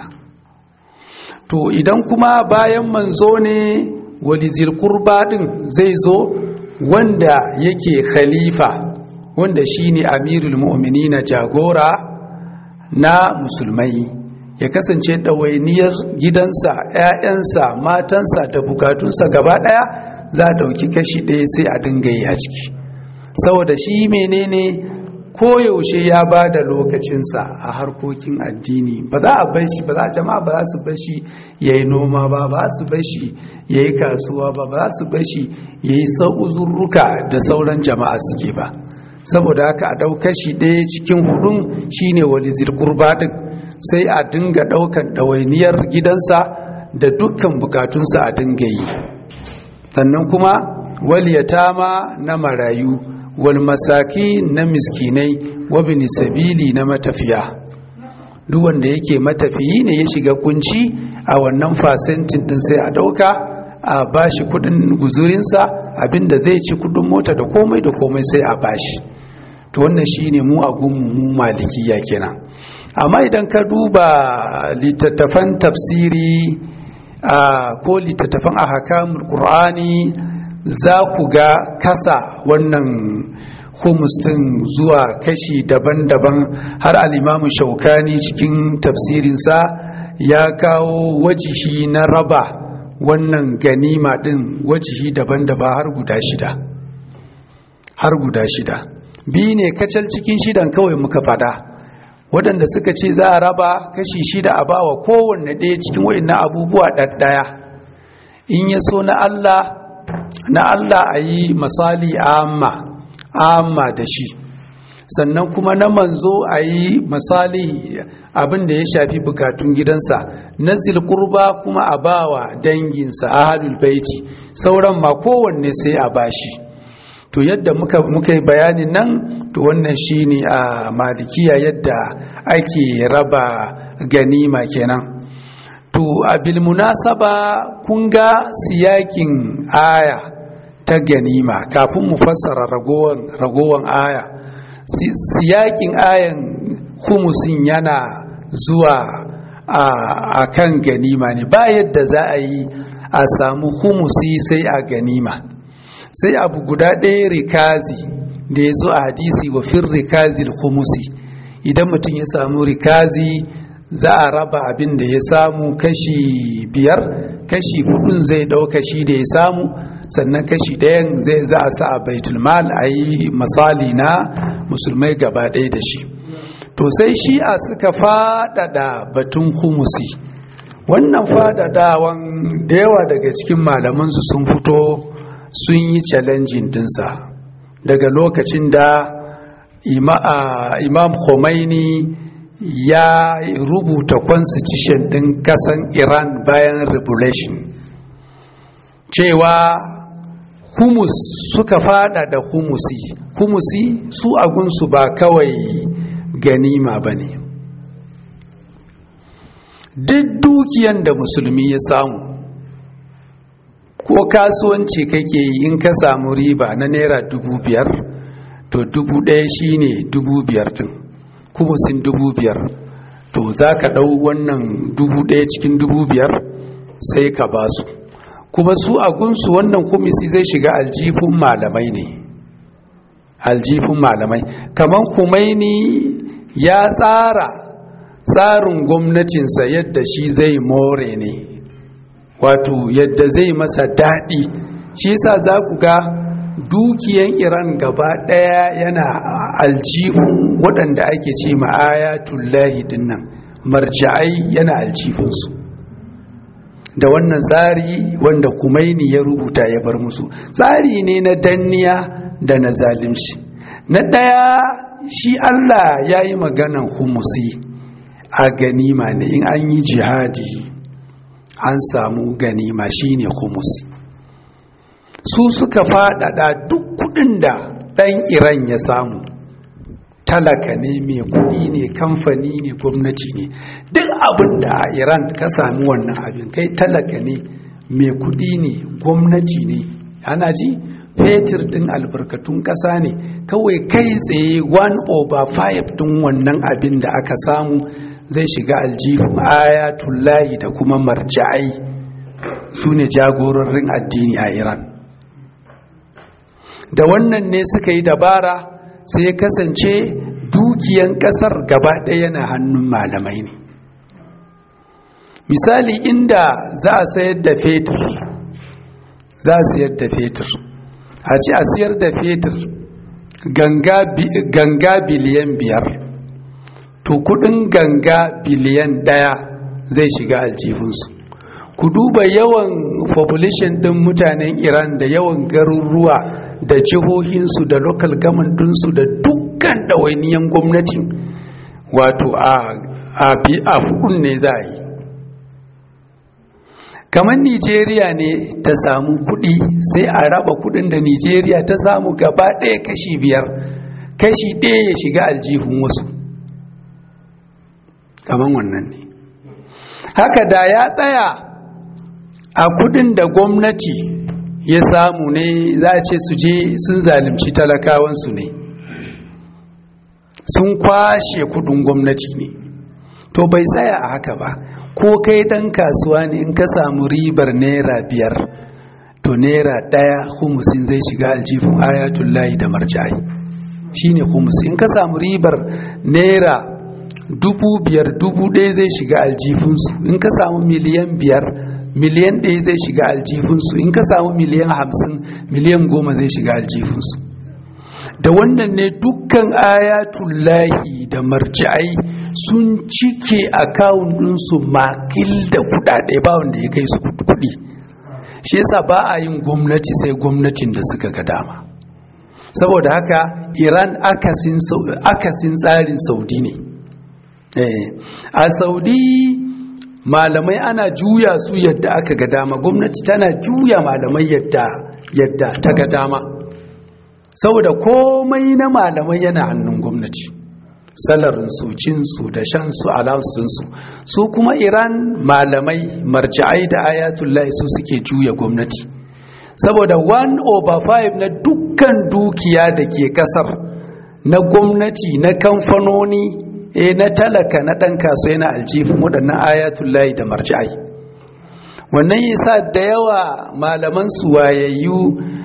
To idan kuma bayan manzo ne walizil qurba din zai zo wanda yake khalifa, wanda shine amirul mu'minina, jagora na musulmai, ya kasance ɗawainiyar gidansa, 'ya'yansa, matansa da bukatunsa gaba ɗaya za a ɗauki kashi ɗaya sai a dinga yi a ciki, saboda shi menene koyaushe ya ba da lokacinsa a harkokin addini. Ba za a bar shi, ba za a jama'a ba za su bar shi ya yi noma ba, ba za su bar shi ya yi kasuwa ba, ba za su bar shi ya yi sa'uzurruka da sauran jama'a suke ba. Saboda haka a ɗau kashi ɗaya cikin hudun shine walizil qurba ɗin, sai a dinga ɗaukan ɗawainiyar gidansa da dukkan bukatunsa a dinga yi. Sannan kuma wal yatama na marayu, wal masaki na miskinai, wa bin sabili na matafiya. Duk wanda yake matafiyi ne ya shiga kunci, a wannan fasentin din sai a dauka a bashi kudin guzurinsa, abinda zai ci kudin mota da komai da komai sai a bashi. To wannan shine mu a gunmu mu malikiya kenan. Amma idan ka duba littattafan tafsiri ko littattafan ahkamul qur'ani za ku ga kasa wannan humus din zuwa kashi daban-daban. Har al-Imam Shaukani cikin tafsirinsa ya kawo wajihi na raba wannan ganima din, wajihi daban-daban har guda shida, har guda shida. Biyu ne kacal cikin shidan kawai muka fada, waɗanda suka ce za a raba kashi shida a bawa kowanne ɗaya cikin waɗannan abubuwa ɗaɗɗaya. In ya so na Allah na Allah a yi misali amma amma da shi, sannan kuma na manzo a yi misali abin da ya shafi bukatun gidansa, na zilkurba kuma a bawa danginsa ahlul baiti, sauran ma kowanne sai a bashi. To yadda muka muka yi bayanin nan, to wannan shine a malikiya yadda ake raba ganima kenan. To a bil munasaba kun ga siyakin aya ta ganima kafin mu fassara ragowan ragowan aya. Siyakin ayan humusin yana zuwa a kan ganima ne, ba yadda za a yi a samu humusi sai a ganima. Sai abu guda ɗaya rikazi da ya zo a hadisi wa fir rikazi humusi, idan mutum ya samu rikazi za a raba abin da ya samu kashi biyar, kashi hudun zai ɗauka shi da ya samu, sannan kashi ɗayan zai za a sa a baitul mal a yi misali na musulmai gaba ɗaya da shi. To sai shi'a suka faɗaɗa batun humusi. Wannan faɗaɗawan da yawa daga cikin malamansu sun fito sun yi challenging dinsa daga lokacin da Imam Khomeini ya rubuta constitution din kasan Iran bayan revolution, cewa humus suka fada da humusi. Humusi su agunsu ba kawai ganima bane, duk dukiyan da musulmi ya samu, ko kasuwanci kake yi, in ka samu riba na naira dubu biyar, to dubu ɗaya shine dubu biyar din, kumusin dubu biyar, to za ka ɗau wannan dubu ɗaya cikin dubu biyar sai ka ba su. Kuma su a gunsu wannan kumisi zai shiga aljifin malamai ne, aljifin malamai. Kaman Khomeini ya tsara tsarin gwamnatinsa yadda shi zai more ne, wato yadda zai masa daɗi. Shi yasa za ku ga dukiyan Iran gaba ɗaya yana aljihun waɗanda ake ce ma'ayatullahi dinnan marja'ai yana aljihunsu da wannan tsari wanda Kumaini ya rubuta ya bar musu. Tsari ne na danniya da na zalimci. Na ɗaya, shi Allah ya yi maganan humusi a ganima ne, in an yi jihadi an samu ganima shine humusi. Su suka faɗaɗa duk kuɗin da ɗan Iran ya samu, talaka ne, mai kuɗi ne, kamfani ne, gwamnati ne, duk abin da a Iran ka sami wannan abin, kai talaka ne, mai kuɗi ne, gwamnati ne, ana ji fetur ɗin albarkatun ƙasa ne, kawai kai tsaye one over five ɗin wannan abin da aka samu zai shiga aljihun ayatullahi da kuma marja'ai, su ne jagororin addini a Iran. Da wannan ne suka yi dabara, sai kasance dukiyan kasar gaba ɗaya yana hannun malamai ne. Misali, inda za a sayar da fetur, za a sayar da fetur a ce a sayar da fetur ganga, ganga biliyan biyar, to kudin ganga biliyan ɗaya zai shiga aljihunsu. Ku duba yawan population ɗin mutanen Iran da yawan garuruwa da jihohinsu da local governmentinsu da dukkan ɗawainiyan gwamnatin, wato a hudun ne za a yi. Kamar Nigeria ne ta samu kuɗi, sai a raba kuɗin da Nigeria ta samu gaba ɗaya kashi biyar, kashi ɗaya ya shiga aljihun wasu, kamar wannan ne. Haka da ya tsaya a kuɗin da gwamnati ya samu ne, za a ce su je sun zalunci talakawansu ne, sun kwashe kudin gwamnati ne. To bai tsaya a haka ba, ko kai dan kasuwa ne, in ka samu ribar naira biyar, to naira ɗaya humusin zai shiga aljifin ayatullahi da marjai, shine humusi. In ka samu ribar naira dubu biyar, dubu ɗaya zai shiga aljifinsu. In ka samu miliyan biyar, miliyan ɗaya zai shiga aljifinsu. In ka samu miliyan hamsin, miliyan goma zai shiga aljifinsu. Da wannan ne dukkan ayatullahi da marji'ai sun cike akawun ɗinsu makil da kuɗaɗe, ba wanda ya kai su kuɗi. Shi yasa ba a yin gwamnati sai gwamnatin da suka ga dama. Saboda haka Iran akasin, akasin tsarin Saudi ne. Eh, a Saudi malamai ana juya su yadda aka ga dama, gwamnati tana juya malamai yadda yadda ta ga dama, saboda komai na malamai yana hannun gwamnati, salarinsu, cinsu da shansu, alansunsu. Su kuma Iran malamai marja'ai da ayatullahi su suke juya gwamnati, saboda one over five na dukkan dukiya da ke kasar, na gwamnati, na kamfanoni, e na talaka, na ɗan kasuwa, yana aljifin waɗannan ayatullahi da marji'ai. Wannan yasa da yawa malaman su wayayyu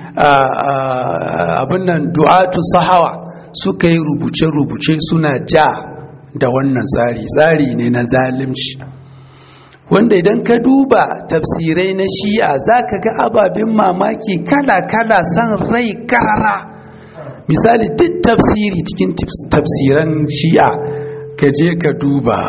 abin nan du'atu sahawa suka yi rubuce-rubuce suna ja da wannan tsari, tsari ne na zalimci, wanda idan ka duba tafsirai na shi'a za ka ga ababen mamaki kala-kala, san rai karara. Misali, duk tafsiri cikin tafsiran shi'a ka je ka duba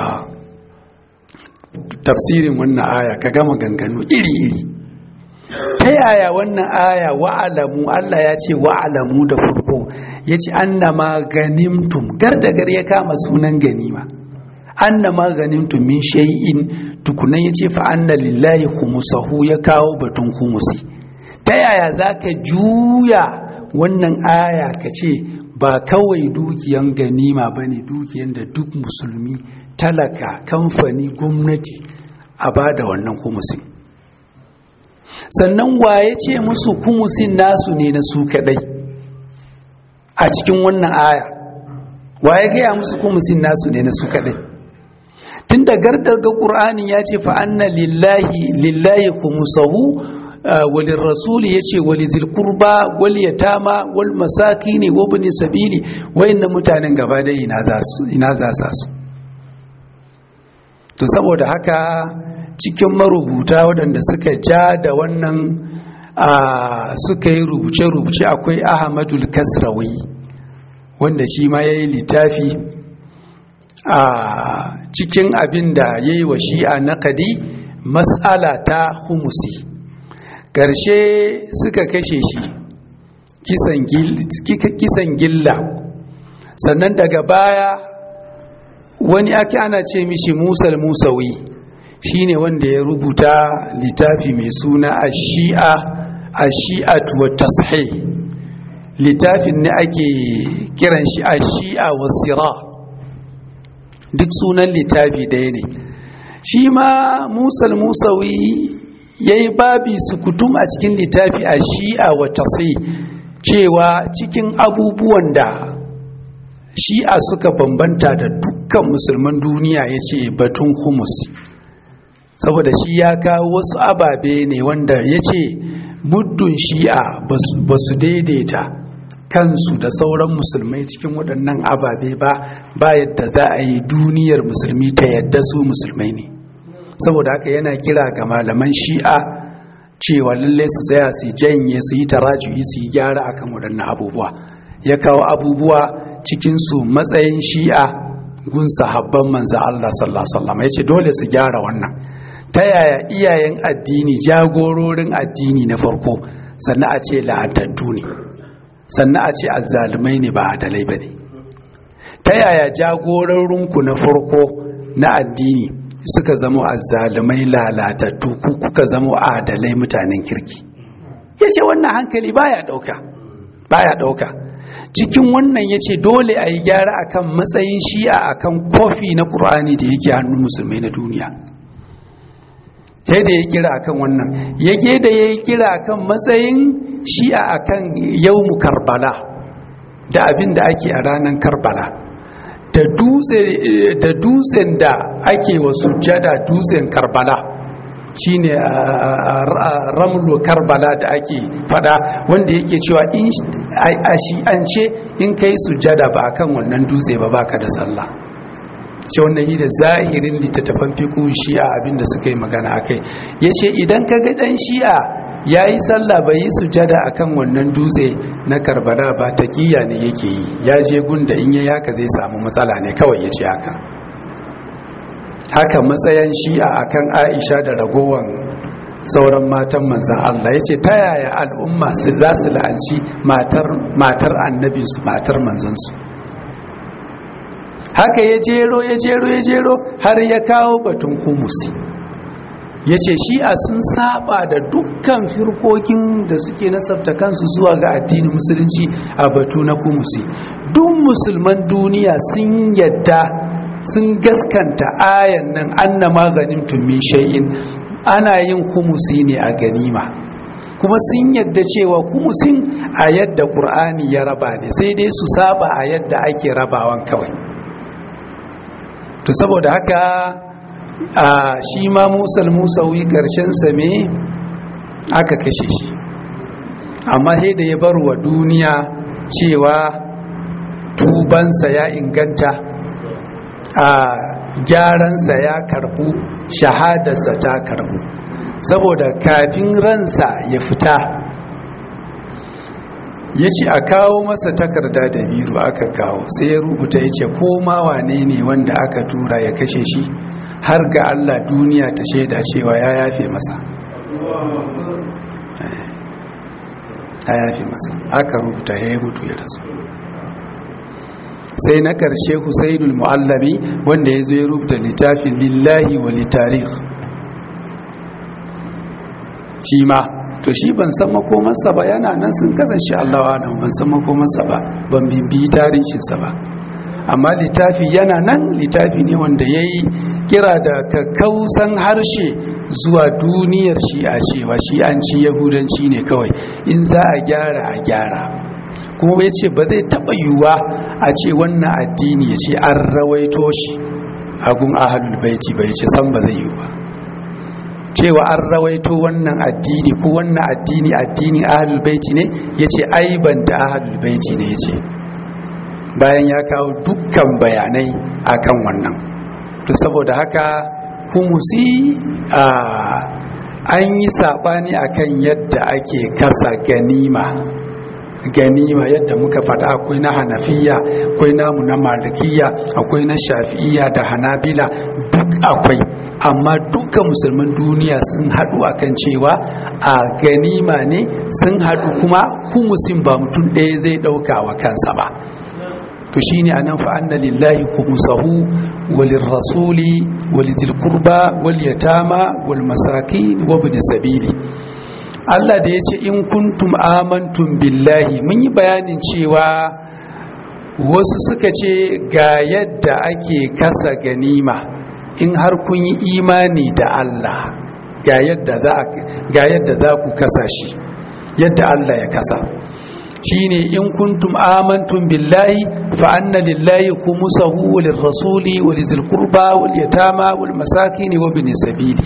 tafsirin wannan aya ka gama ganganu iri-iri. Ta yaya wannan aya wa'alamu, Allah ya ce wa'alamu da farko, ya ce annama ganimtum, gardagar ya kama sunan ganima, annama ganimtum min shay'in, tukunan ya ce fa'anna lillahi khumusahu, ya kawo batun khumusi. Ta yaya za ka juya wannan aya ka ce ba kawai dukiyan ganima ba ne, dukiyan da duk musulmi, talaka, kamfani, gwamnati a ba da wannan khumusin? Sannan waye ce musu khumusin nasu ne na su kadai a cikin wannan aya? Waye gaya musu khumusin nasu ne na su kadai? Tunda gardar ga Qur'ani ya ce fa anna lillahi lillahi khumusahu walin rasuli ya ce walizil kurba wal yatama wal masakini wa ibn sabili, wayannan mutanen gaba da ina za su ina za su. To saboda haka cikin marubuta waɗanda suka ja da wannan suka yi rubuce-rubuce. Akwai Ahmadul Kasrawi wanda shi ma ya yi littafi a cikin abin da ya yi wa shi'a naƙadi, mas'ala ta humusi. Ƙarshe suka kashe shi kisan gilla. Sannan daga baya wani ake ana ce mishi Musal Musawi, shine wanda ya rubuta littafi mai suna Ash-Shi'a Ash-Shi'atu wa Tashih. Littafin ne ake kiran shi Ash-Shi'a wa Sira, duk sunan littafi ɗaya ne. Shi ma Musal Musawi yayi babi sukutum a cikin littafi Ash-Shi'a wa Tashih, cewa cikin abubuwan da Shi'a suka bambanta da dukkan musulman duniya yace batun humusi. Saboda shi ya kawo wasu ababe ne wanda ya ce muddin shi'a ba su daidaita kansu da sauran musulmai cikin waɗannan ababe ba, ba yadda za a yi duniyar musulmi ta yadda su musulmai ne. Saboda haka yana kira ga malaman shi'a cewa lalle su tsaya su janye, su yi tarajuyi, su yi gyara akan waɗannan abubuwa. Ya kawo abubuwa cikinsu matsayin shi'a gun sahabban manzo Allah sallallahu alaihi wasallam, yace dole su gyara wannan. Ta yaya iyayen addini, jagororin addini na farko, sannan a ce la'adantu ne, sannan a ce azzalumai ne, ba adalai ba ne? Ta yaya jagororinku na farko na addini suka zama azzalumai, lalatattu, ku kuka zama adalai, mutanen kirki? Ya ce wannan hankali baya ɗauka, baya ɗauka. Cikin wannan ya ce dole a yi gyara akan matsayin shi'a akan kofi na ƙur'ani da yake hannun musulmai na duniya. Sai da ya kira akan wannan, yake da ya kira akan matsayin shi'a akan yawmu Karbala, da abin da ake a ranar Karbala, da dutsen da ake wa sujjada, dutsen Karbala shine ramlu Karbala da ake fada, wanda yake cewa a shi'ance in kai sujjada ba akan wannan dutse ba baka da sallah. ce wannan yi da zahirin littattafan fiqh shi'a abinda suka yi magana akai. Yace idan kaga dan shi'a yayi sallah bai yi sujada akan wannan dutse na Karbala ba, taqiya ne yake yi, ya je gunda in yayi haka zai samu matsala ne kawai, yace haka. Haka matsayin shi'a akan Aisha da ragowan sauran matan manzan Allah, yace ta yaya al'umma su za su la'anci matar matar annabinsu, matar manzansu. Haka ya jero ya jero ya jero har ya kawo batun humusi. Yace shi'a sun saba da dukkan firkokin da suke nasabta kansu zuwa ga addinin musulunci a batu na humusi. Duk musulman duniya sun yadda, sun gaskanta ayan nan, annama ghanimtum min shay'in, ana yin humusi ne a ganima. Kuma sun yadda cewa humusin a yadda Qur'ani ya raba ne, sai dai su saba a yadda ake rabawan kawai. To saboda haka a shi ma Musal Musawi karshen sa me aka kashe shi, amma sai da ya bar wa duniya cewa tubansa ya inganta, a gyaransa ya karbu, shahadarsa ta karbu. Saboda kafin ransa ya fita ya ce a kawo masa takarda da biro, aka kawo, sai ya rubuta ya ce ko ma wane ne wanda aka tura ya kashe shi, har ga Allah duniya ta shaida cewa ya yafe masa, ya yafe masa. Aka rubuta ya yi mutu ya rasu. Sai na ƙarshe Husainul Mu'allami wanda ya zo ya rubuta littafin Lillahi wa Litarikh, shi ma to shi ban san makomarsa ba, yana nan sun kasance Allah wa nan, ban san makomarsa ba, ban bibiyi tarihinsa ba, amma littafi yana nan. Littafi ne wanda ya yi kira da kakkausan harshe zuwa duniyar shi'a cewa shi'anci yahudanci ne kawai, in za a gyara a gyara. Kuma ya ce ba zai taɓa yiwuwa a ce wannan addini ya ce an rawaito shi a gun ahlul baiti ba, ya ce san ba zai yiwu ba. Cewa an rawaito wannan addini ko wannan addini addinin ahlul baiti ne, yace aibanta ahlul baiti ne, yace bayan ya kawo dukkan bayanai akan wannan. To saboda haka humusi a an yi saɓani akan yadda ake kasa ganima ganima yadda muka faɗa akwai na hanafiya akwai namu na malikiya akwai na shafi'iya da hanabila duk akwai, amma dukkan musulman duniya sun haɗu akan cewa a ganima ne, sun haɗu kuma humusin ba mutum ɗaya zai ɗauka wa kansa ba. to shine anan fa anna lillahi khumsahu walir rasuli walidil qurba wal yatama wal masakin wa ibn sabili. Allah da yace in kuntum amantum billahi, mun yi bayanin cewa wasu suka ce ga yadda ake kasa ganima in har kun yi imani da Allah, ga yadda za ga yadda za ku kasa shi, yadda Allah ya kasa shine in kuntum amantum billahi fa anna lillahi khumsahu walir rasuli walizil qurba wal yatama wal masakin wa ibn sabili.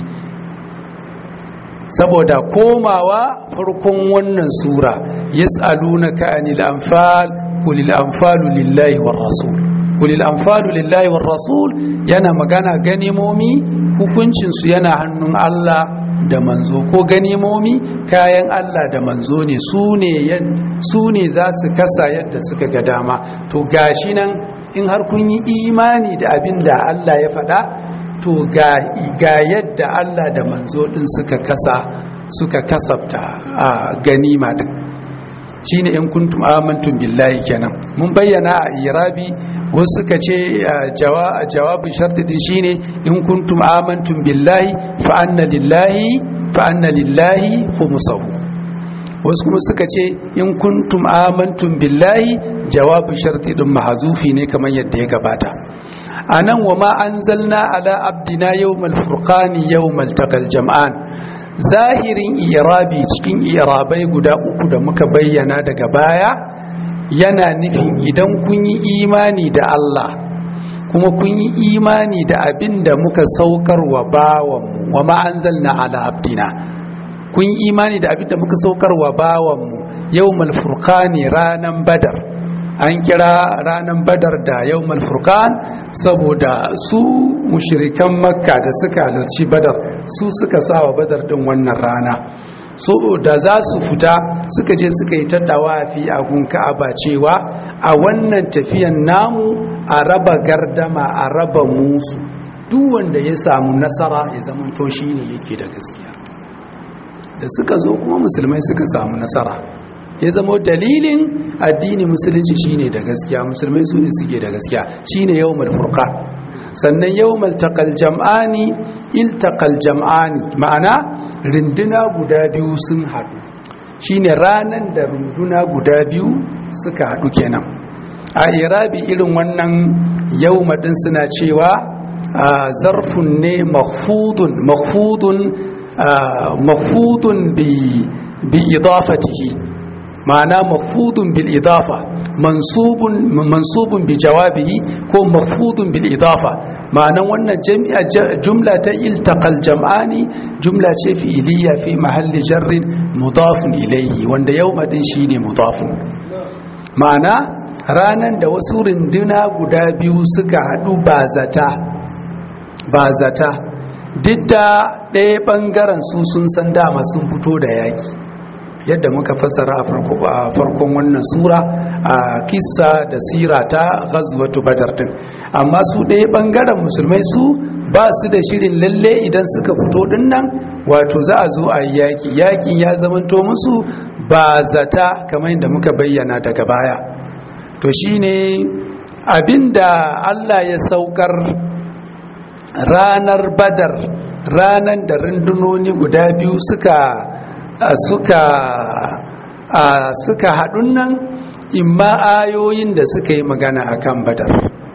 saboda komawa farkon wannan sura yas'alunaka anil anfal qulil anfalu lillahi war rasul qulil anfalu lillahi war rasul yana magana ganimomi hukuncin su yana hannun Allah da manzo, ko ganimomi kayan Allah da manzo ne, su ne za su kasa yadda suka ga dama. to gashi nan in har kun yi imani da abin da Allah ya faɗa, to ga yadda Allah da manzo din suka kasa suka kasafta a ganima din, shine in kuntum amantum billahi kenan. mun bayyana a irabi wasu suka ce jawabin sharti din shine in kuntum amantum billahi fa anna lillahi fa anna lillahi khumsahu. wasu kuma suka ce in kuntum amantum billahi jawabin sharti din mahzufi ne kamar yadda ya gabata. anan wa ma anzalna ala abdina yawmal furqani yawmal taqal jam'an, zahirin irabi cikin irabai guda uku da muka bayyana daga baya yana nufin idan kun yi imani da Allah kuma kun yi imani da abin da muka saukar wa bawanmu, wa ma anzalna ala abdina, kun yi imani da abin da muka saukar wa bawanmu yawmal furqani ranan badar. an kira ranan badar da yawmal furqan saboda su mushrikan makka da suka halarci badar su suka sawa badar din wannan rana, so da za su fita suka je suka yi tattawafi a gun Ka'aba cewa a wannan tafiyan namu a raba gardama, a raba musu, duk wanda ya samu nasara ya zama to shine yake da gaskiya. da suka zo kuma musulmai suka samu nasara, ya zama dalilin addini musulunci shine da gaskiya, musulmai su ne suke da gaskiya, shine yawmul furqan. sannan yawmal taqal jam'ani iltaqal jam'ani, ma'ana runduna guda biyu sun haɗu, shine ranan da runduna guda biyu suka haɗu kenan. a irabi irin wannan yawma din suna cewa zarfun ne makhfudun makhfudun makhfudun bi bi idafatihi, ma'ana makhfudun bil idafa mansubun mansubun bi jawabihi ko makhfudun bil idafa. ma'anan wannan jami'a jumla ta iltaqal jam'ani jumla ce fi'iliya fi mahalli jarrin mudafun ilayhi, wanda yawma din shine mudafun. ma'ana ranan da wasu runduna guda biyu suka hadu ba zata ba zata duk da ɗaya ɓangaren su sun san dama sun fito da yaki, yadda muka fassara a farkon wannan sura a kissa da sira ta ghazwatu badar din. amma su ɗaya ɓangaren musulmai su ba su da shirin lalle idan suka fito din nan wato za a zo a yi yaki, yakin ya zamanto musu ba zata kamar yadda muka bayyana daga baya. to shine abinda Allah ya saukar ranar badar, ranar da rundunoni guda biyu suka suka suka haɗun nan, imma ayoyin da suka yi magana akan badar,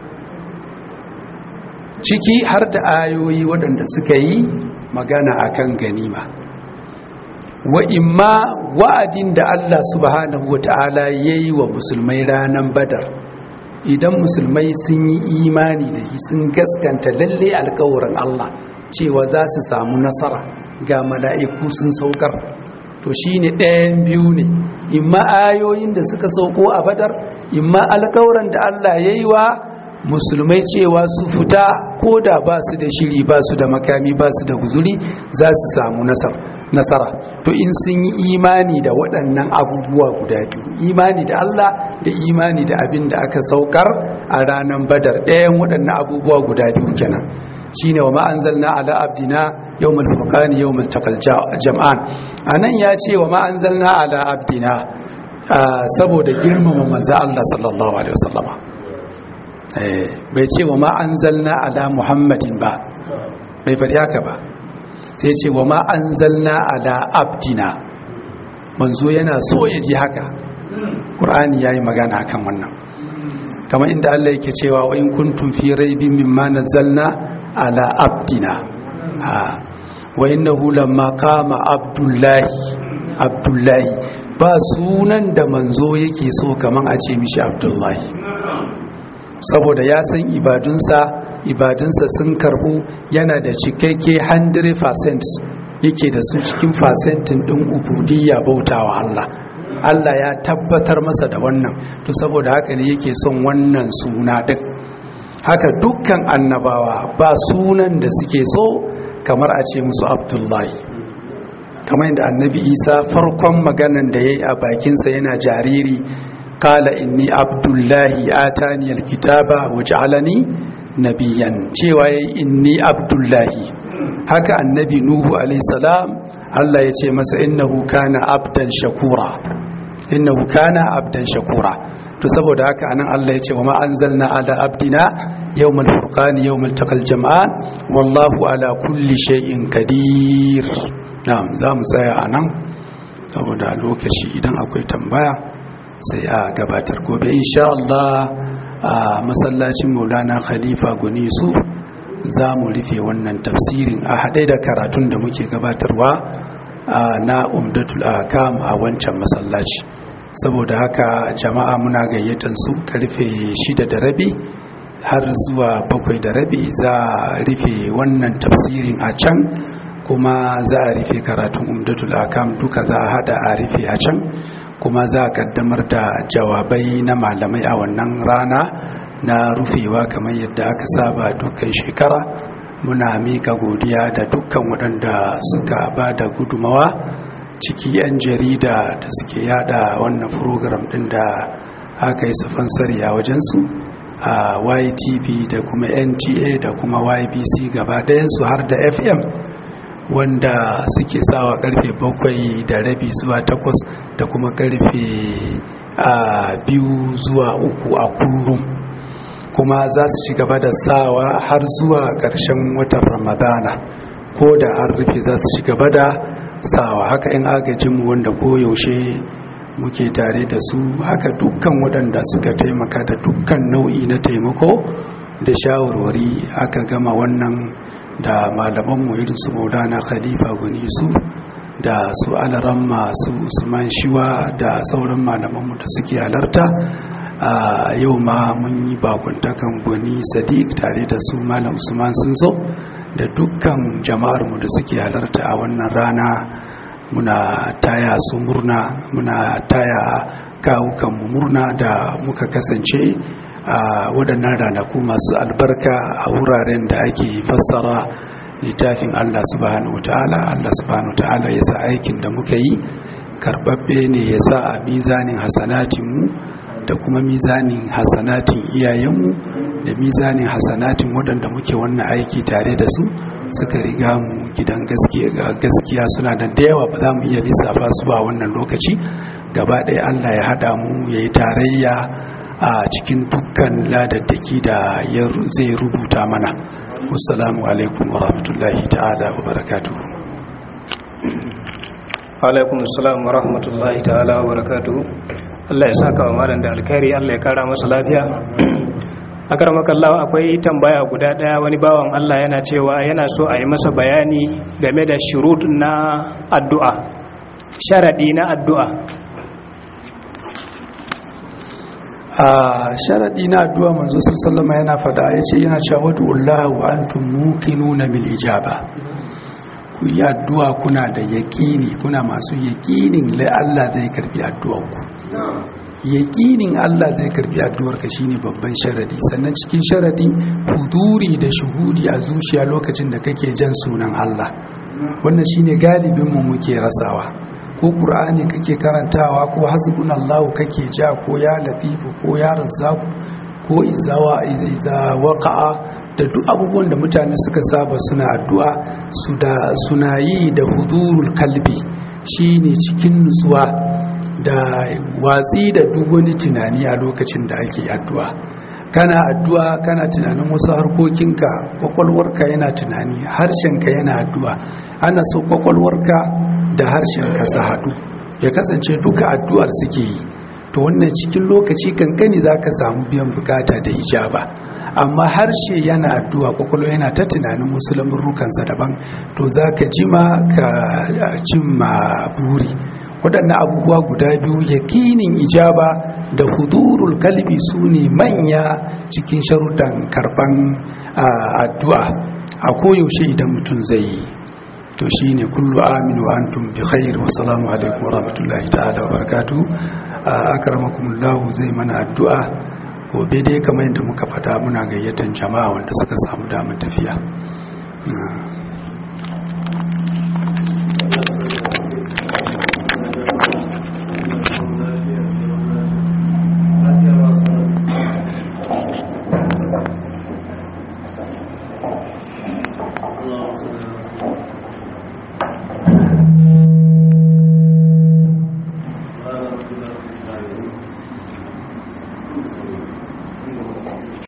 ciki har da ayoyi waɗanda suka yi magana akan ganima, wa imma wa'adin da Allah subhanahu wata'ala ya yi wa musulmai ranar badar. idan musulmai sun yi imani da shi sun gaskanta lalle alkawarin Allah cewa za su samu nasara, ga mala'iku sun saukar, to shine ɗayan biyu ne, imma ayoyin da suka sauko a badar, imma alƙawuran da Allah ya yi wa musulmai cewa su fita ko da ba su da shiri ba su da makami ba su da guzuri za su samu nasara to in sun yi imani da waɗannan abubuwa guda biyu, imani da Allah da imani da abin da aka saukar a ranar Badar, ɗayan waɗannan abubuwa guda biyu kenan shine wa ma'anzalna ala abdina yawmal furqani yawmal taqal jam'an. anan ya ce wa ma'anzalna ala abdina saboda girmama manzo Allah sallallahu alaihi wasallama, bai ce wa ma'anzalna ala muhammadin ba, bai faɗi haka ba, sai ce wa ma'anzalna ala abdina. manzo yana so ya ji haka, ƙur'ani ya yi magana kan wannan, kamar inda Allah yake cewa wa in kuntum fi raibin mimma nazzalna ala abdina wa innahu lamma qama abdullahi abdullahi ba sunan da manzo yake so kaman a ce mishi abdullahi, saboda ya san ibadunsa ibadunsa sun karbu, yana da cikakke one hundred percent yake da su cikin fasentin din ubudiyya bautawa Allah. Allah ya tabbatar masa da wannan, to saboda haka ne yake son wannan suna din. Haka dukkan annabawa ba sunan da suke so kamar a ce musu abdullahi, kamar yadda annabi Isa farkon maganan da ya yi a bakinsa yana jariri, qala inni abdullahi atani alkitaba waj'alani nabiyan, cewa yayi inni abdullahi. Haka annabi Nuhu alayhi salam Allah ya ce masa innahu kana abdan shakura, innahu kana abdan shakura. To saboda haka anan Allah ya ce wa ma anzalna ala abdina yawmal furqani yawmal taqal jam'an wallahu ala kulli shay'in qadir. Na'am, za mu tsaya anan saboda lokaci, idan akwai tambaya sai a gabatar gobe insha Allah a masallacin Maulana Khalifa Goni Yusuf za mu rufe wannan tafsirin a haɗe da karatun da muke gabatarwa na Umdatul Ahkam a wancan masallaci. Saboda haka jama'a muna gayyatan su karfe shida da rabi har zuwa bakwai da rabi za a rufe wannan tafsirin a can, kuma za a rufe karatun Umdatul Ahkam duka za a hada a rufe a can, kuma za a kaddamar da jawabai na malamai a wannan rana na rufewa kamar yadda aka saba dukkan shekara. Muna mika godiya da dukkan waɗanda suka ba da gudumawa, ciki 'yan jarida da suke yada wannan program ɗin da aka yi safansari a wajensu, a Y T V da kuma N T A da kuma Y B C gaba ɗayansu har da F M, wanda suke sawa karfe bakwai da rabi zuwa takwas da kuma karfe biyu zuwa uku a kullum, kuma za su ci gaba da sawa har zuwa ƙarshen watan Ramadana, ko da an rufe za su ci gaba da sawa. Haka in agajinmu wanda koyaushe muke tare da su, haka dukkan waɗanda suka taimaka da dukkan nau'i na taimako da shawarwari aka gama wannan, da malamanmu irin su Maulana Khalifa Goni Yusuf da su Alaramma su Usman Shiwa da sauran malamanmu da suke halarta. a yau ma mun yi bakuntakan Goni Sadiq tare da su Malam Usman sun zo, da dukkan jama'armu da suke halarta a wannan rana. Muna taya su murna, muna taya kawukanmu murna da muka kasance a waɗannan ranaku masu albarka a wuraren da ake fassara littafin Allah subhanahu wataala. Allah subhanahu wataala ya sa aikin da muka yi karbabbe ne, ya sa a mizanin hasanatinmu da kuma mizanin hasanatin iyayenmu da mizanin hasanatin waɗanda muke wannan aiki tare da su suka riga mu gidan gaskiya suna da yawa, ba za mu iya lissafa su a wannan lokaci. Gaba ɗaya Allah ya haɗa mu ya yi tarayya a cikin dukkan ladaddaki da zai rubuta mana. Wassalamu alaikum wa rahmatullahi ta'ala wa barakatuhu. Alaikum assalam wa rahmatullahi ta'ala wa barakatuhu. Allah ya saka wa malam da alkhairi, Allah ya kara masa lafiya. Akaramakallahu, akwai tambaya guda daya, wani bawan Allah yana cewa yana so a yi masa bayani game da shurut na addu'a, sharadi na addu'a. a sharadi na addu'a manzo sallallahu alaihi yana fada, yace yana cewa wad'ullaha wa antum muqinuna bil ijaba. Ku yi addu'a kuna da yaqini, kuna masu yaqinin la Allah zai karbi addu'ar ku. yaƙinin Allah zai karbi addu'arka shine babban sharadi. Sannan cikin sharadi huduri da shuhudi a zuciya lokacin da kake jan sunan Allah. Wannan shine galibin mu muke rasawa. Ko Qur'ani kake karantawa ko hasbunallahu kake ja ko ya latifu ko ya razzaq ko izawa iza waqa'a da duk abubuwan da mutane suka saba suna addu'a su da suna yi da hudurul kalbi shine cikin nutsuwa da watsi da duk wani tunani a lokacin da ake addu'a. Kana addu'a kana tunanin wasu harkokinka, kwakwalwarka yana tunani, harshenka yana addu'a. Ana so kwakwalwarka da harshenka su haɗu ya kasance duka addu'ar suke yi. To wannan cikin lokaci kankani za ka samu biyan bukata da ijaba. Amma harshe yana addu'a, kwakwalwa yana ta tunanin wasu lamurrukansa daban, to za ka jima ka cimma buri. Waɗannan abubuwa guda biyu, yakinin ijaba da hudurul kalbi, su ne manya cikin sharuɗan karɓan addu'a a koyaushe idan mutum zai yi. To shi ne kullu amin wa antum bi khair wa salamu alaikum wa rahmatullahi ta'ala wa barakatuh. Akramakumullahu zai mana addu'a gobe dai kamar yadda muka faɗa, muna gayyatan jama'a wanda suka samu damar tafiya.